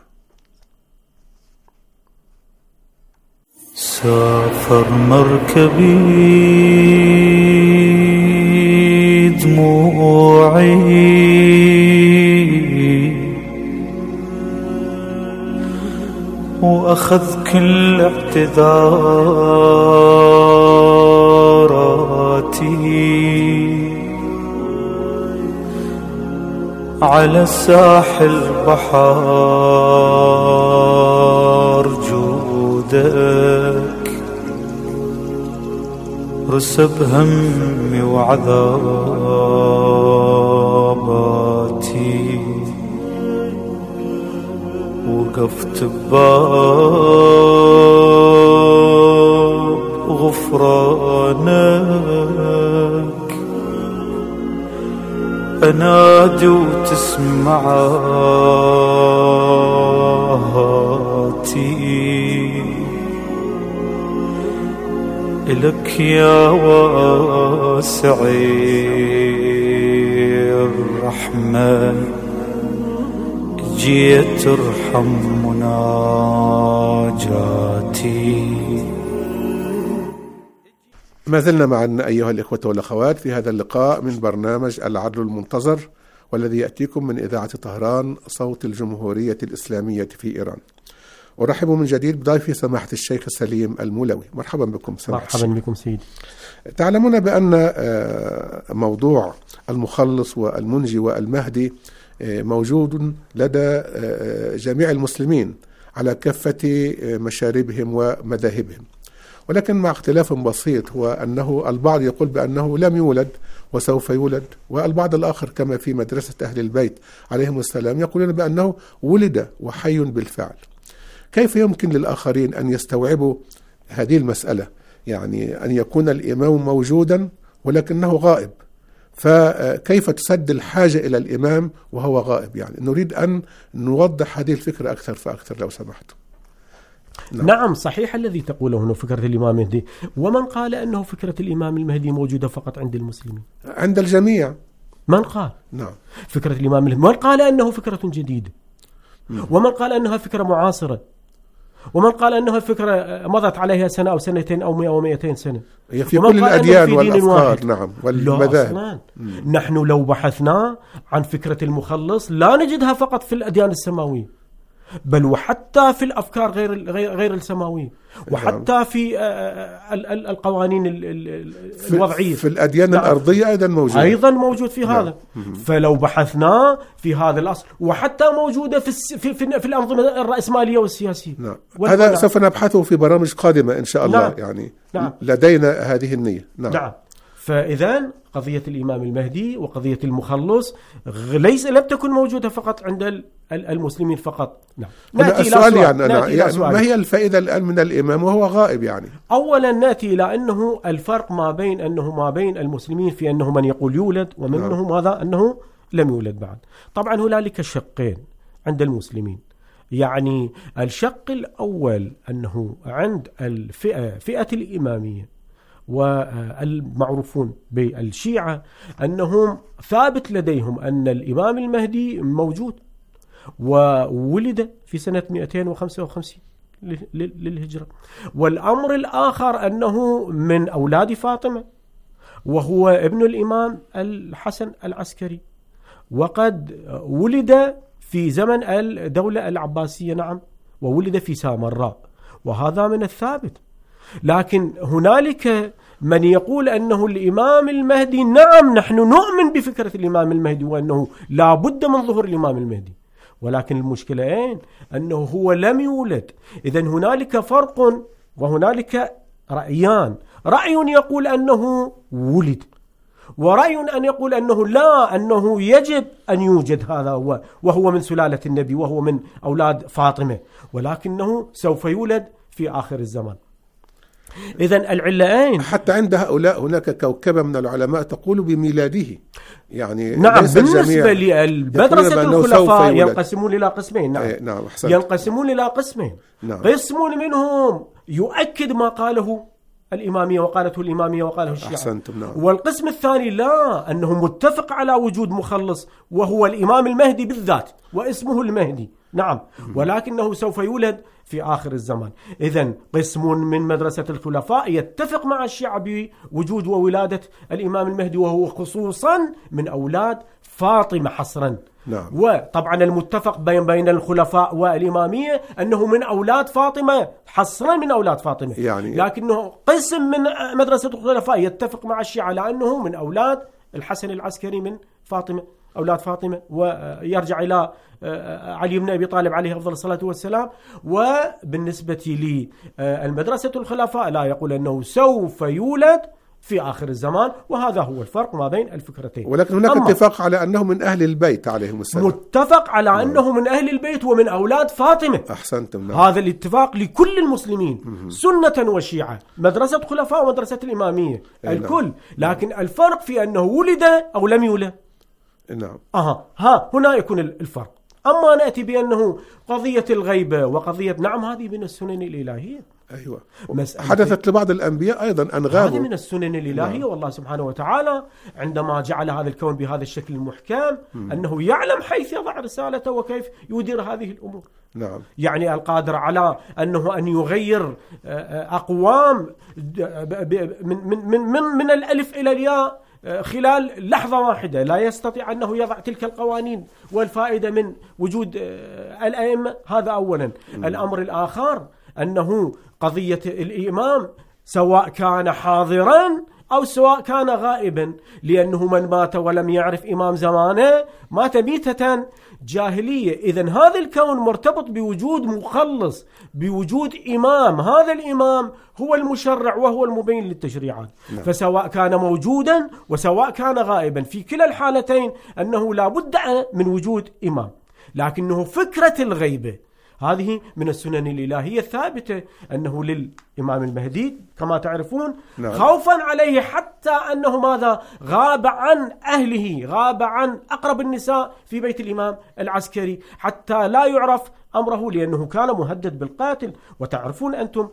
N: سافر مركبي دموعي وأخذ كل اعتذاراتي على ساحل بحار جودك، رسب همي وعذاباتي، وقفت بباب غفرانك أنادي وتسمعاتي، إلك يا واسعي الرحمة جيت ترحم مناجاتي.
K: ما زلنا معنا أيها الإخوة والأخوات في هذا اللقاء من برنامج العدل المنتظر، والذي يأتيكم من إذاعة طهران صوت الجمهورية الإسلامية في إيران. أرحب من جديد بضيفي سماحة الشيخ سليم المولوي. مرحبا بكم سماحة
L: مرحبا
K: الشيخ.
L: بكم سيدي.
K: تعلمون بأن موضوع المخلص والمنجي والمهدي موجود لدى جميع المسلمين على كافة مشاربهم ومذاهبهم، ولكن مع اختلاف بسيط، هو أنه البعض يقول بأنه لم يولد وسوف يولد، والبعض الآخر كما في مدرسة أهل البيت عليهم السلام يقولون بأنه ولد وحي بالفعل. كيف يمكن للآخرين أن يستوعبوا هذه المسألة؟ يعني أن يكون الإمام موجودا ولكنه غائب، فكيف تسد الحاجة إلى الإمام وهو غائب؟ يعني نريد أن نوضح هذه الفكرة أكثر فأكثر لو سمحت.
L: نعم. نعم صحيح الذي تقوله أنه فكرة الإمام المهدي. ومن قال أنه فكرة الإمام المهدي موجودة فقط عند المسلمين؟
K: عند الجميع.
L: من قال؟
K: نعم.
L: فكرة الإمام المهدي. من قال أنه فكرة جديدة؟ نعم. ومن قال أنها فكرة معاصرة؟ ومن قال أنها فكرة مضت عليها سنة أو سنتين أو مئة أو مئتين سنة؟
K: هي في كل الأديان والأفكار. نعم. والمذاهب.
L: نحن لو بحثنا عن فكرة المخلص لا نجدها فقط في الأديان السماوية، بل وحتى في الأفكار غير غير السماوية، وحتى في القوانين الوضعية
K: في الأديان الأرضية أيضا موجود
L: أيضا موجود في هذا. فلو بحثنا في هذا الأصل، وحتى موجودة في في في, في الأنظمة الرأسمالية والسياسية.
K: نعم. هذا سوف نبحثه في برامج قادمة إن شاء الله. نعم. يعني نعم. لدينا هذه النية. نعم.
L: نعم. فإذا قضية الإمام المهدي وقضية المخلص ليس لم تكن موجودة فقط عند المسلمين فقط.
K: نعم. نأتي السؤال يعني, نأتي يعني ما هي الفائدة الآن من الإمام وهو غائب؟ يعني
L: أولا نأتي إلى أنه الفرق ما بين أنه ما بين المسلمين في أنه من يقول يولد ومنه نعم. ماذا أنه لم يولد بعد. طبعا هنالك شقين عند المسلمين. يعني الشق الأول أنه عند الفئة فئة الإمامية والمعروفون بالشيعة أنهم ثابت لديهم أن الإمام المهدي موجود وولد في سنة مئتين وخمسة وخمسين للهجرة. والأمر الآخر أنه من أولاد فاطمة وهو ابن الإمام الحسن العسكري، وقد ولد في زمن الدولة العباسية. نعم. وولد في سامراء، وهذا من الثابت. لكن هنالك من يقول أنه الإمام المهدي. نعم نحن نؤمن بفكرة الإمام المهدي وأنه لا بد من ظهور الإمام المهدي، ولكن المشكلة أين؟ أنه هو لم يولد. إذن هنالك فرق، وهنالك رأيان. رأي يقول أنه ولد، ورأي أن يقول أنه لا، أنه يجب أن يوجد هذا هو، وهو من سلالة النبي وهو من أولاد فاطمة، ولكنه سوف يولد في آخر الزمان. إذن العلتين.
K: حتى عند هؤلاء هناك كوكبة من العلماء تقول بميلاده. يعني
L: نعم بالنسبة للمدرسة الخلفاء ينقسمون إلى قسمين. نعم,
K: إيه نعم
L: ينقسمون إلى قسمين.
K: نعم.
L: قسم منهم يؤكد ما قاله الإمامية وقالته الإمامية وقاله الشيعة.
K: أحسنتم. نعم.
L: والقسم الثاني لا، أنه متفق على وجود مخلص وهو الإمام المهدي بالذات واسمه المهدي. نعم. ولكنه سوف يولد في آخر الزمان. إذن قسم من مدرسة الخلفاء يتفق مع الشيعة بوجود وولادة الإمام المهدي، وهو خصوصا من أولاد فاطمة حصرا.
K: نعم.
L: وطبعا المتفق بين بين الخلفاء والإمامية أنه من أولاد فاطمة حصرا من أولاد فاطمة.
K: يعني
L: لكنه قسم من مدرسة الخلفاء يتفق مع الشيعة لأنه من أولاد الحسن العسكري من فاطمة، أولاد فاطمة، ويرجع إلى علي بن أبي طالب عليه أفضل الصلاة والسلام. وبالنسبة للمدرسة الخلفاء لا، يقول أنه سوف يولد في آخر الزمان، وهذا هو الفرق ما بين الفكرتين.
K: ولكن هناك اتفاق على أنه من أهل البيت عليهم السلام.
L: متفق على نعم. أنه من أهل البيت ومن أولاد فاطمة.
K: أحسنتم. نعم.
L: هذا الاتفاق لكل المسلمين م- سنة وشيعة، مدرسة خلفاء ومدرسة الإمامية الكل. لكن الفرق في أنه ولد أو لم يولد.
K: نعم.
L: أها ها هنا يكون الفرق. أما نأتي بأنه قضية الغيبة وقضية نعم هذه من السنن الإلهية.
K: أيوة. حدثت لبعض الأنبياء أيضا أن غابوا.
L: هذه من السنن الإلهية. نعم. والله سبحانه وتعالى عندما جعل هذا الكون بهذا الشكل المحكم م. أنه يعلم حيث يضع رسالته وكيف يدير هذه الأمور.
K: نعم.
L: يعني القادر على أنه أن يغير أقوام من من من من, من الألف إلى الياء خلال لحظة واحدة. لا يستطيع أنه يضع تلك القوانين والفائدة من وجود الأئمة. هذا أولا. م. الأمر الآخر أنه قضية الإمام سواء كان حاضرا أو سواء كان غائبا، لأنه من مات ولم يعرف إمام زمانه مات ميتة جاهلية. إذن هذا الكون مرتبط بوجود مخلص، بوجود إمام. هذا الإمام هو المشرع وهو المبين للتشريعات. نعم. فسواء كان موجودا وسواء كان غائبا، في كلا الحالتين أنه لا بد من وجود إمام. لكنه فكرة الغيبة هذه من السنن الإلهية الثابتة أنه للإمام المهدي كما تعرفون
K: نعم.
L: خوفا عليه حتى أنه ماذا غاب عن أهله، غاب عن أقرب النساء في بيت الإمام العسكري حتى لا يعرف أمره، لأنه كان مهدد بالقاتل. وتعرفون أنتم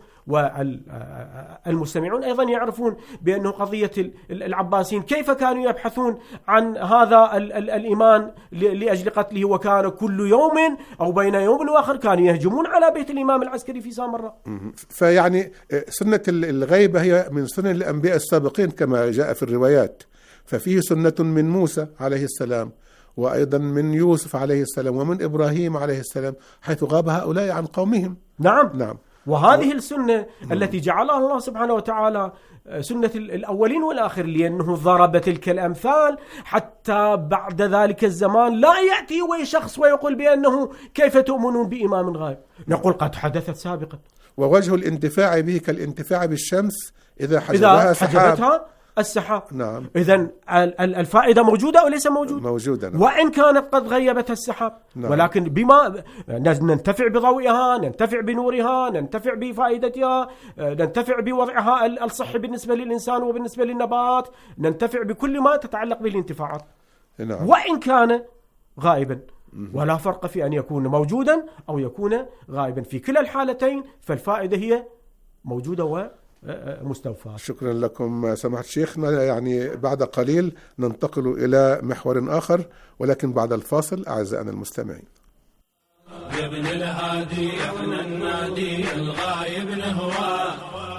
L: والمستمعون أيضا يعرفون بأنه قضية العباسيين كيف كانوا يبحثون عن هذا الإمام لأجل قتله، وكان كل يوم أو بين يوم وآخر كانوا يهجمون على بيت الإمام العسكري في سامراء.
K: فيعني سنة الغيبة هي من سنن الأنبياء السابقين كما جاء في الروايات، ففيه سنة من موسى عليه السلام، وأيضا من يوسف عليه السلام، ومن إبراهيم عليه السلام، حيث غاب هؤلاء عن قومهم.
L: نعم
K: نعم.
L: وهذه السنة التي جعلها الله سبحانه وتعالى سنة الأولين والآخر، لأنه ضرب تلك الأمثال حتى بعد ذلك الزمان لا يأتي وي شخص ويقول بأنه كيف تؤمنون بإمام غائب، نقول قد حدثت سابقا.
K: ووجه الانتفاع به كالانتفاع بالشمس إذا حجبها سحاب
L: السحاب.
K: نعم.
L: إذن الفائدة موجودة أو ليس موجودة؟
K: موجودة. نعم.
L: وإن كانت قد غيبت السحاب. نعم. ولكن بما ننتفع بضوئها، ننتفع بنورها، ننتفع بفائدتها، ننتفع بوضعها الصحي بالنسبة للإنسان وبالنسبة للنبات، ننتفع بكل ما تتعلق بالانتفاعات.
K: نعم.
L: وإن كان غائبا، ولا فرق في أن يكون موجودا أو يكون غائبا، في كلا الحالتين فالفائدة هي موجودة و مستوفى.
K: شكرا لكم سماحة شيخنا. يعني بعد قليل ننتقل إلى محور آخر، ولكن بعد الفاصل أعزائنا المستمعين.
O: يا ابن الهادي احنا النادي الغايب نهواك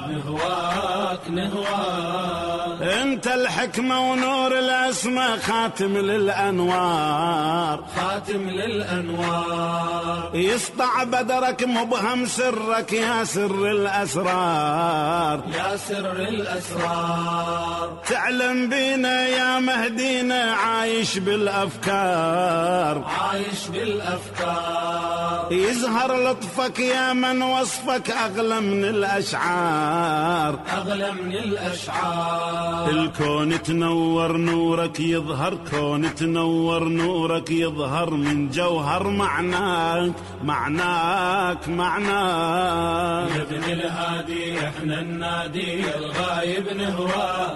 O: نهواك نهواك، انت الحكمة ونور الاسماء، خاتم للانوار خاتم للانوار، يسطع بدرك مبهم سرك يا سر الاسرار يا سر الاسرار، تعلم بينا يا مهدينا عايش بالافكار عايش بالافكار، يزهر لطفك يا من وصفك اغلى من الاشعار اغلى من الاشعار، الكون تنور نورك يظهر، كون تنور نورك يظهر، من جوهر معناك معناك معناك، يا ابن الهادي احنا النادي الغايب نهواك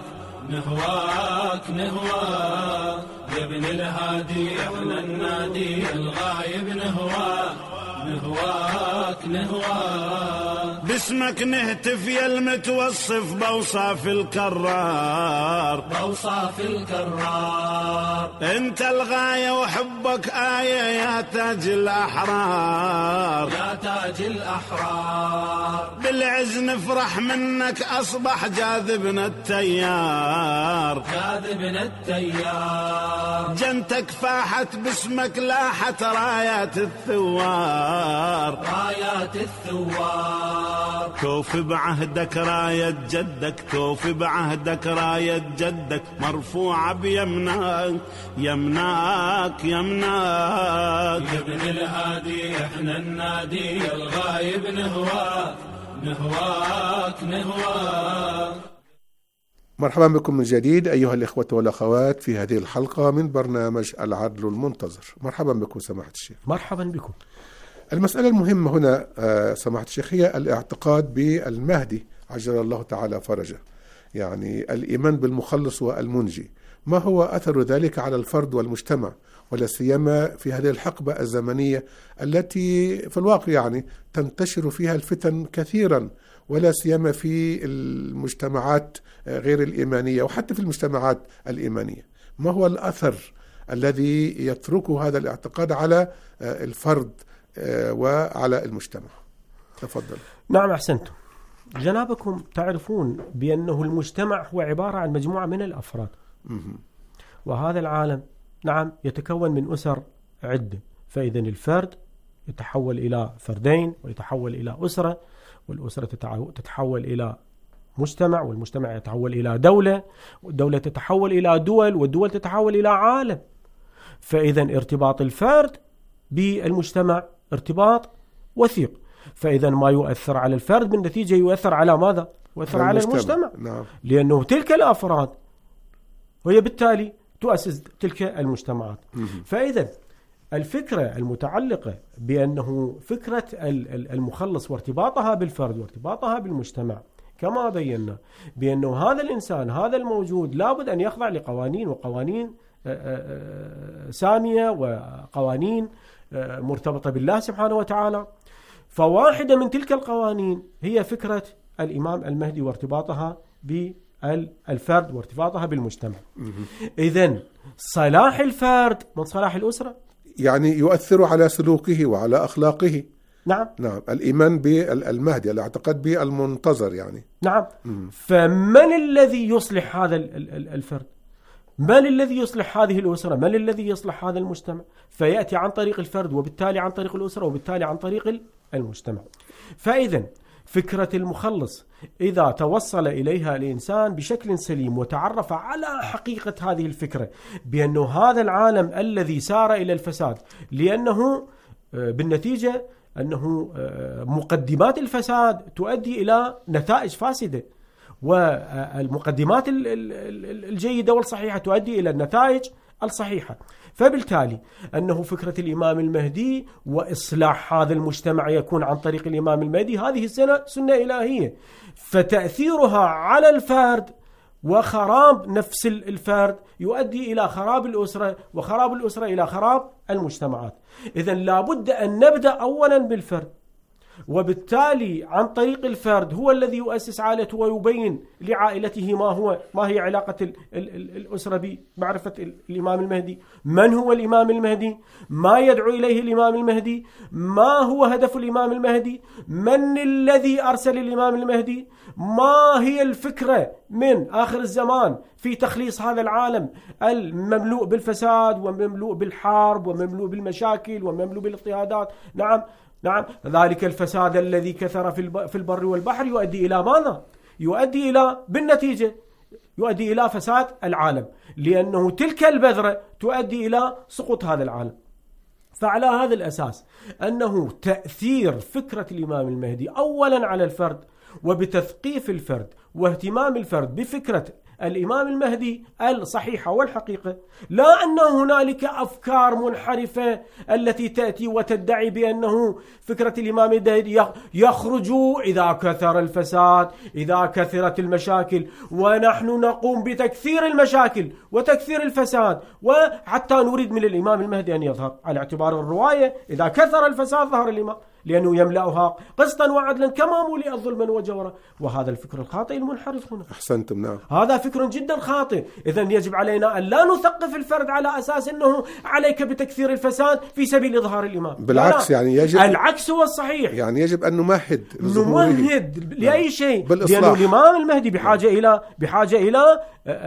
O: نهواك نهواك، يا ابن الهادي احنا النادي الغايب نهواك نهواك نهواك، باسمك نهتف يا المتوصف بوصاف الكرار بوصاف الكرار، انت الغاية وحبك آية يا تاج الأحرار يا تاج الأحرار، بالعز نفرح منك أصبح جاذبنا التيار جاذبنا التيار، جنتك فاحت باسمك لاحت رايات الثوار رايات الثوار، توفي بعهدك راية جدك توفي بعهدك راية جدك، مرفوعة بيمناك يمناك يمناك، يا ابن الهادي احنا النادي الغايب نهواك نهواك نهواك.
K: مرحبا بكم من جديد أيها الإخوة والأخوات في هذه الحلقة من برنامج العدل المنتظر. مرحبا بكم سماحة الشيخ.
L: مرحبا بكم.
K: المسألة المهمة هنا سماحة الشيخ هي الاعتقاد بالمهدي عجل الله تعالى فرجه، يعني الإيمان بالمخلص والمنجي. ما هو أثر ذلك على الفرد والمجتمع، ولا سيما في هذه الحقبة الزمنية التي في الواقع يعني تنتشر فيها الفتن كثيرا، ولا سيما في المجتمعات غير الإيمانية وحتى في المجتمعات الإيمانية؟ ما هو الأثر الذي يتركه هذا الاعتقاد على الفرد وعلى المجتمع؟ تفضل.
L: نعم أحسنتم. جنابكم تعرفون بأنه المجتمع هو عبارة عن مجموعة من الأفراد، وهذا العالم نعم يتكون من أسر عدة، فإذا الفرد يتحول إلى فردين ويتحول إلى أسرة، والأسرة تتحول إلى مجتمع، والمجتمع يتحول إلى دولة، والدولة تتحول إلى دول، والدول تتحول إلى عالم. فإذا ارتباط الفرد بالمجتمع ارتباط وثيق، فإذا ما يؤثر على الفرد بالنتيجة يؤثر على ماذا؟ يؤثر على المجتمع, المجتمع.
K: نعم.
L: لأنه تلك الأفراد وهي بالتالي تؤسس تلك المجتمعات.
K: مم.
L: فإذا الفكرة المتعلقة بأنه فكرة المخلص وارتباطها بالفرد وارتباطها بالمجتمع كما بينا بأنه هذا الإنسان هذا الموجود لابد أن يخضع لقوانين وقوانين سامية وقوانين مرتبطة بالله سبحانه وتعالى. فواحدة من تلك القوانين هي فكرة الإمام المهدي وارتباطها بالفرد وارتباطها بالمجتمع. إذن صلاح الفرد من صلاح الأسرة،
K: يعني يؤثر على سلوكه وعلى أخلاقه.
L: نعم
K: نعم الإيمان بالمهدي الاعتقاد بالمنتظر يعني.
L: نعم م. فمن الذي يصلح هذا الفرد؟ من الذي يصلح هذه الأسرة؟ من الذي يصلح هذا المجتمع؟ فيأتي عن طريق الفرد وبالتالي عن طريق الأسرة وبالتالي عن طريق المجتمع. فإذا فكرة المخلص إذا توصل إليها الإنسان بشكل سليم وتعرف على حقيقة هذه الفكرة بأنه هذا العالم الذي سار إلى الفساد لأنه بالنتيجة أنه مقدمات الفساد تؤدي إلى نتائج فاسدة، والمقدمات الجيدة والصحيحة تؤدي إلى النتائج الصحيحة. فبالتالي أنه فكرة الإمام المهدي وإصلاح هذا المجتمع يكون عن طريق الإمام المهدي هذه السنة سنة إلهية، فتأثيرها على الفرد وخراب نفس الفرد يؤدي إلى خراب الأسرة، وخراب الأسرة إلى خراب المجتمعات. إذن لابد أن نبدأ أولا بالفرد، وبالتالي عن طريق الفرد هو الذي يؤسس عائلته ويبين لعائلته ما هو ما هي علاقة ال ال ال الأسرة بمعرفة الإمام المهدي، من هو الإمام المهدي، ما يدعو إليه الإمام المهدي، ما هو هدف الإمام المهدي، من الذي أرسل الإمام المهدي، ما هي الفكرة من آخر الزمان في تخليص هذا العالم المملوء بالفساد ومملوء بالحرب ومملوء بالمشاكل ومملوء بالاضطهادات. نعم نعم ذلك الفساد الذي كثر في البر والبحر يؤدي إلى ماذا؟ يؤدي إلى بالنتيجة يؤدي إلى فساد العالم، لأنه تلك البذرة تؤدي إلى سقوط هذا العالم. فعلى هذا الأساس أنه تأثير فكرة الإمام المهدي أولا على الفرد وبتثقيف الفرد واهتمام الفرد بفكرة الإمام المهدي الصحيحة والحقيقة، لا أن هنالك أفكار منحرفة التي تأتي وتدعي بأنه فكرة الإمام المهدي يخرج إذا كثر الفساد إذا كثرت المشاكل، ونحن نقوم بتكثير المشاكل وتكثير الفساد، وحتى نريد من الإمام المهدي أن يظهر على اعتبار الرواية إذا كثر الفساد ظهر الإمام لأنه يملأها قسطا وعدلا كما ملئت ظلما وجورا. وهذا الفكر الخاطئ المنحرف هنا.
K: أحسنتم. نعم
L: هذا فكر جدا خاطئ. إذن يجب علينا أن لا نثقف الفرد على أساس أنه عليك بتكثير الفساد في سبيل إظهار الإمام.
K: بالعكس يعني يجب
L: العكس هو الصحيح،
K: يعني يجب أن نمهد
L: نمهد لأي شيء، لأنه الإمام المهدي بحاجة إلى بحاجة إلى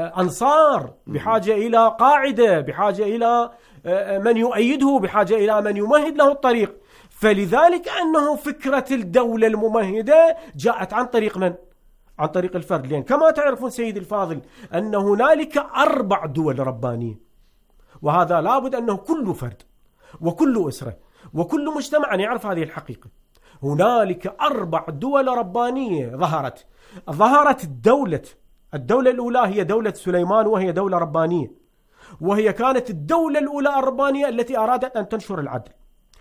L: أنصار، بحاجة إلى قاعدة، بحاجة إلى من يؤيده، بحاجة إلى من يمهد له الطريق. فلذلك أنه فكرة الدولة الممهدة جاءت عن طريق من؟ عن طريق الفرد. لأن كما تعرفون سيد الفاضل أن هنالك أربع دول ربانية، وهذا لابد أنه كل فرد وكل أسرة وكل مجتمع أن يعرف هذه الحقيقة. هنالك أربع دول ربانية ظهرت ظهرت الدولة الدولة الأولى هي دولة سليمان، وهي دولة ربانية، وهي كانت الدولة الأولى الربانية التي أرادت أن تنشر العدل.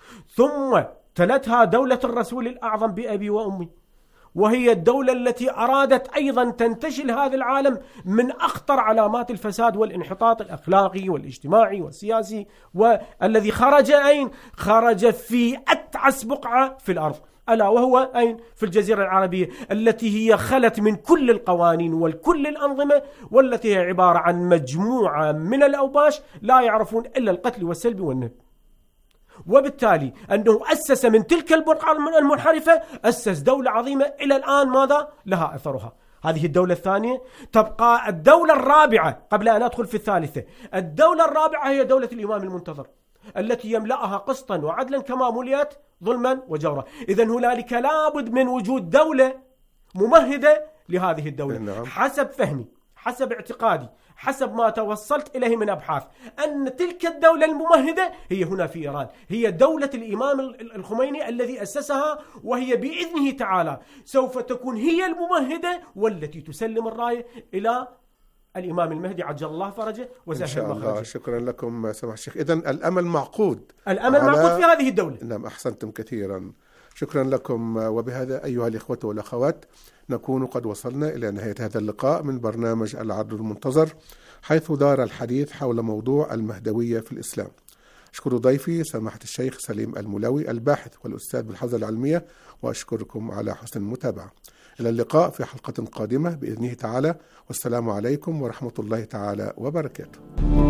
L: ثم تلتها دولة الرسول الأعظم بأبي وأمي، وهي الدولة التي أرادت أيضا تنتشل هذا العالم من أخطر علامات الفساد والانحطاط الأخلاقي والاجتماعي والسياسي، والذي خرج أين؟ خرج في أتعس بقعة في الأرض، ألا وهو أين؟ في الجزيرة العربية التي هي خلت من كل القوانين والكل الأنظمة، والتي هي عبارة عن مجموعة من الأوباش لا يعرفون إلا القتل والسلب والنهب. وبالتالي أنه أسس من تلك البقعة المنحرفة أسس دولة عظيمة إلى الآن ماذا؟ لها أثرها. هذه الدولة الثانية. تبقى الدولة الرابعة قبل أن أدخل في الثالثة. الدولة الرابعة هي دولة الإمام المنتظر التي يملأها قسطا وعدلا كما ملئت ظلما وجورا. إذن هنالك لابد من وجود دولة ممهدة لهذه الدولة.
K: نعم.
L: حسب فهمي، حسب اعتقادي، حسب ما توصلت إليه من أبحاث، أن تلك الدولة الممهدة هي هنا في إيران، هي دولة الإمام الخميني الذي أسسها، وهي بإذنه تعالى سوف تكون هي الممهدة والتي تسلم الراية إلى الإمام المهدي عجل الله فرجه وسهل مخرجه.
K: شكرا لكم سماحة الشيخ. إذن الأمل معقود،
L: الأمل معقود في هذه الدولة.
K: نعم، أحسنتم كثيرا، شكرا لكم. وبهذا أيها الإخوة والأخوات نكون قد وصلنا إلى نهاية هذا اللقاء من برنامج العرض المنتظر، حيث دار الحديث حول موضوع المهدوية في الإسلام. أشكر ضيفي سماحة الشيخ سليم المولوي الباحث والأستاذ بالحوزة العلمية، وأشكركم على حسن المتابعة. إلى اللقاء في حلقة قادمة بإذنه تعالى، والسلام عليكم ورحمة الله تعالى وبركاته.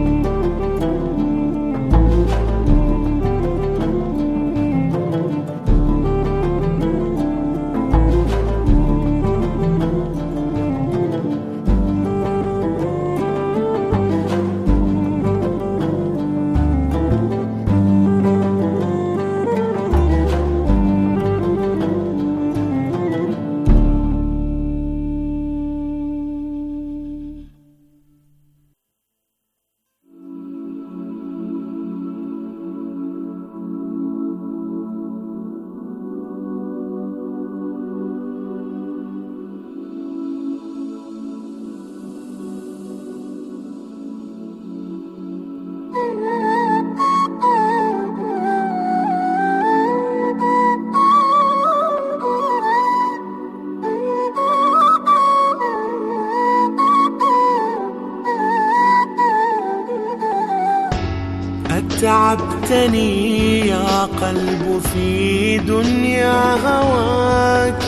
N: تعبتني يا قلب في دنيا هواك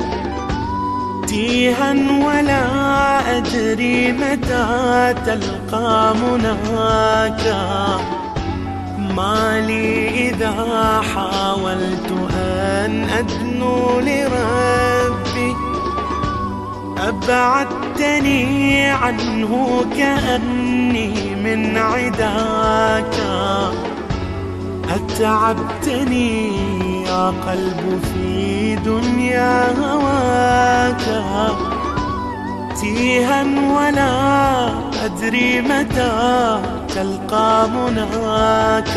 N: تيها ولا أدري متى تلقى مناك. ما لي إذا حاولت أن أدنو لربي أبعدتني عنه كأني من عداك. أتعبتني يا قلب في دنيا هواك تيها ولا أدري متى تلقى مناك.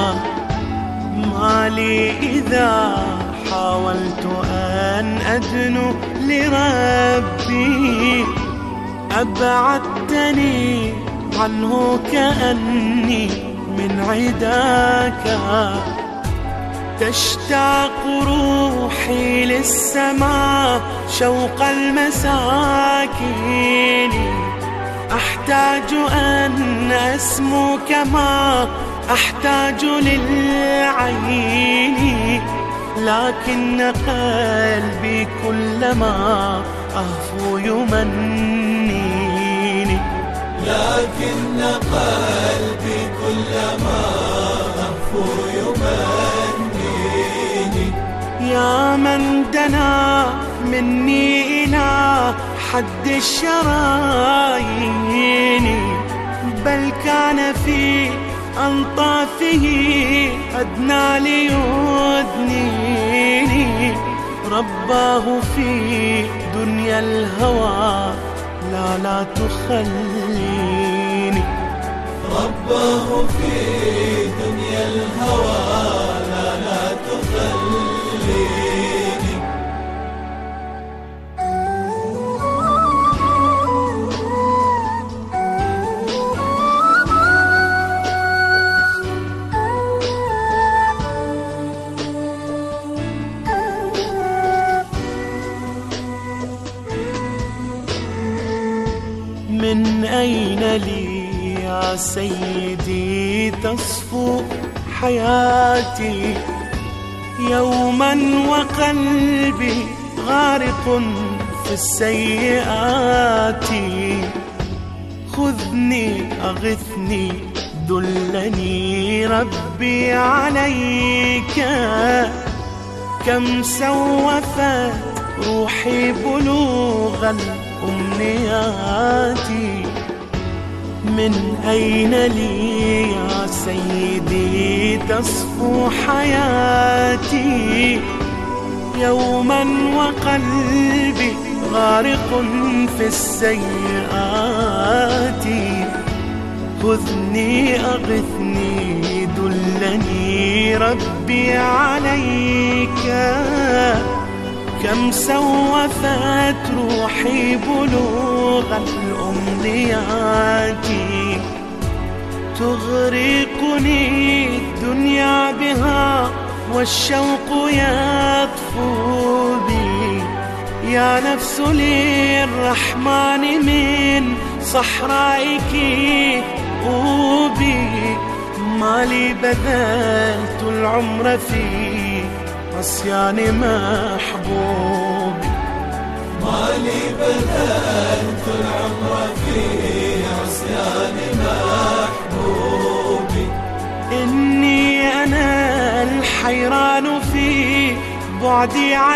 N: ما لي إذا حاولت أن أدنو لربي أبعدتني عنه كأني من عداك. تشتاق روحي للسماء شوق المساكين. أحتاج أن أسمو كما أحتاج للعين. لكن قلبي كلما أهفو يمنيني.
O: لكن قلبي كلما أهفو يمنيني.
N: يا من دنا مني إلى حد الشرايين بل كان في أنطافه أدنى ليدنيني. رباه في دنيا الهوى لا لا تخليني.
O: رباه في دنيا الهوى لا لا تخليني.
N: من أين لي يا سيدي تصفو حياتي يوما وقلبي غارق في السيئات. خذني أغثني دلني ربي عليك. كم سوفت روحي بلوغ الأمنيات. من أين لي يا سيدي تصفو حياتي يوما وقلبي غارق في السيئات. خذني أغثني دلني ربي عليك. كم سوفت روحي بلوغ الأمنيات. تجلياتي تغرقني الدنيا بها والشوق يطفو بي يا نفس للرحمن من صحرائك قوبي ما لي بذلت العمر في عصيان محبوبي
O: ما لي بذلت العمر في عصيان محبوبي
N: إني أنا الحيران في بعدي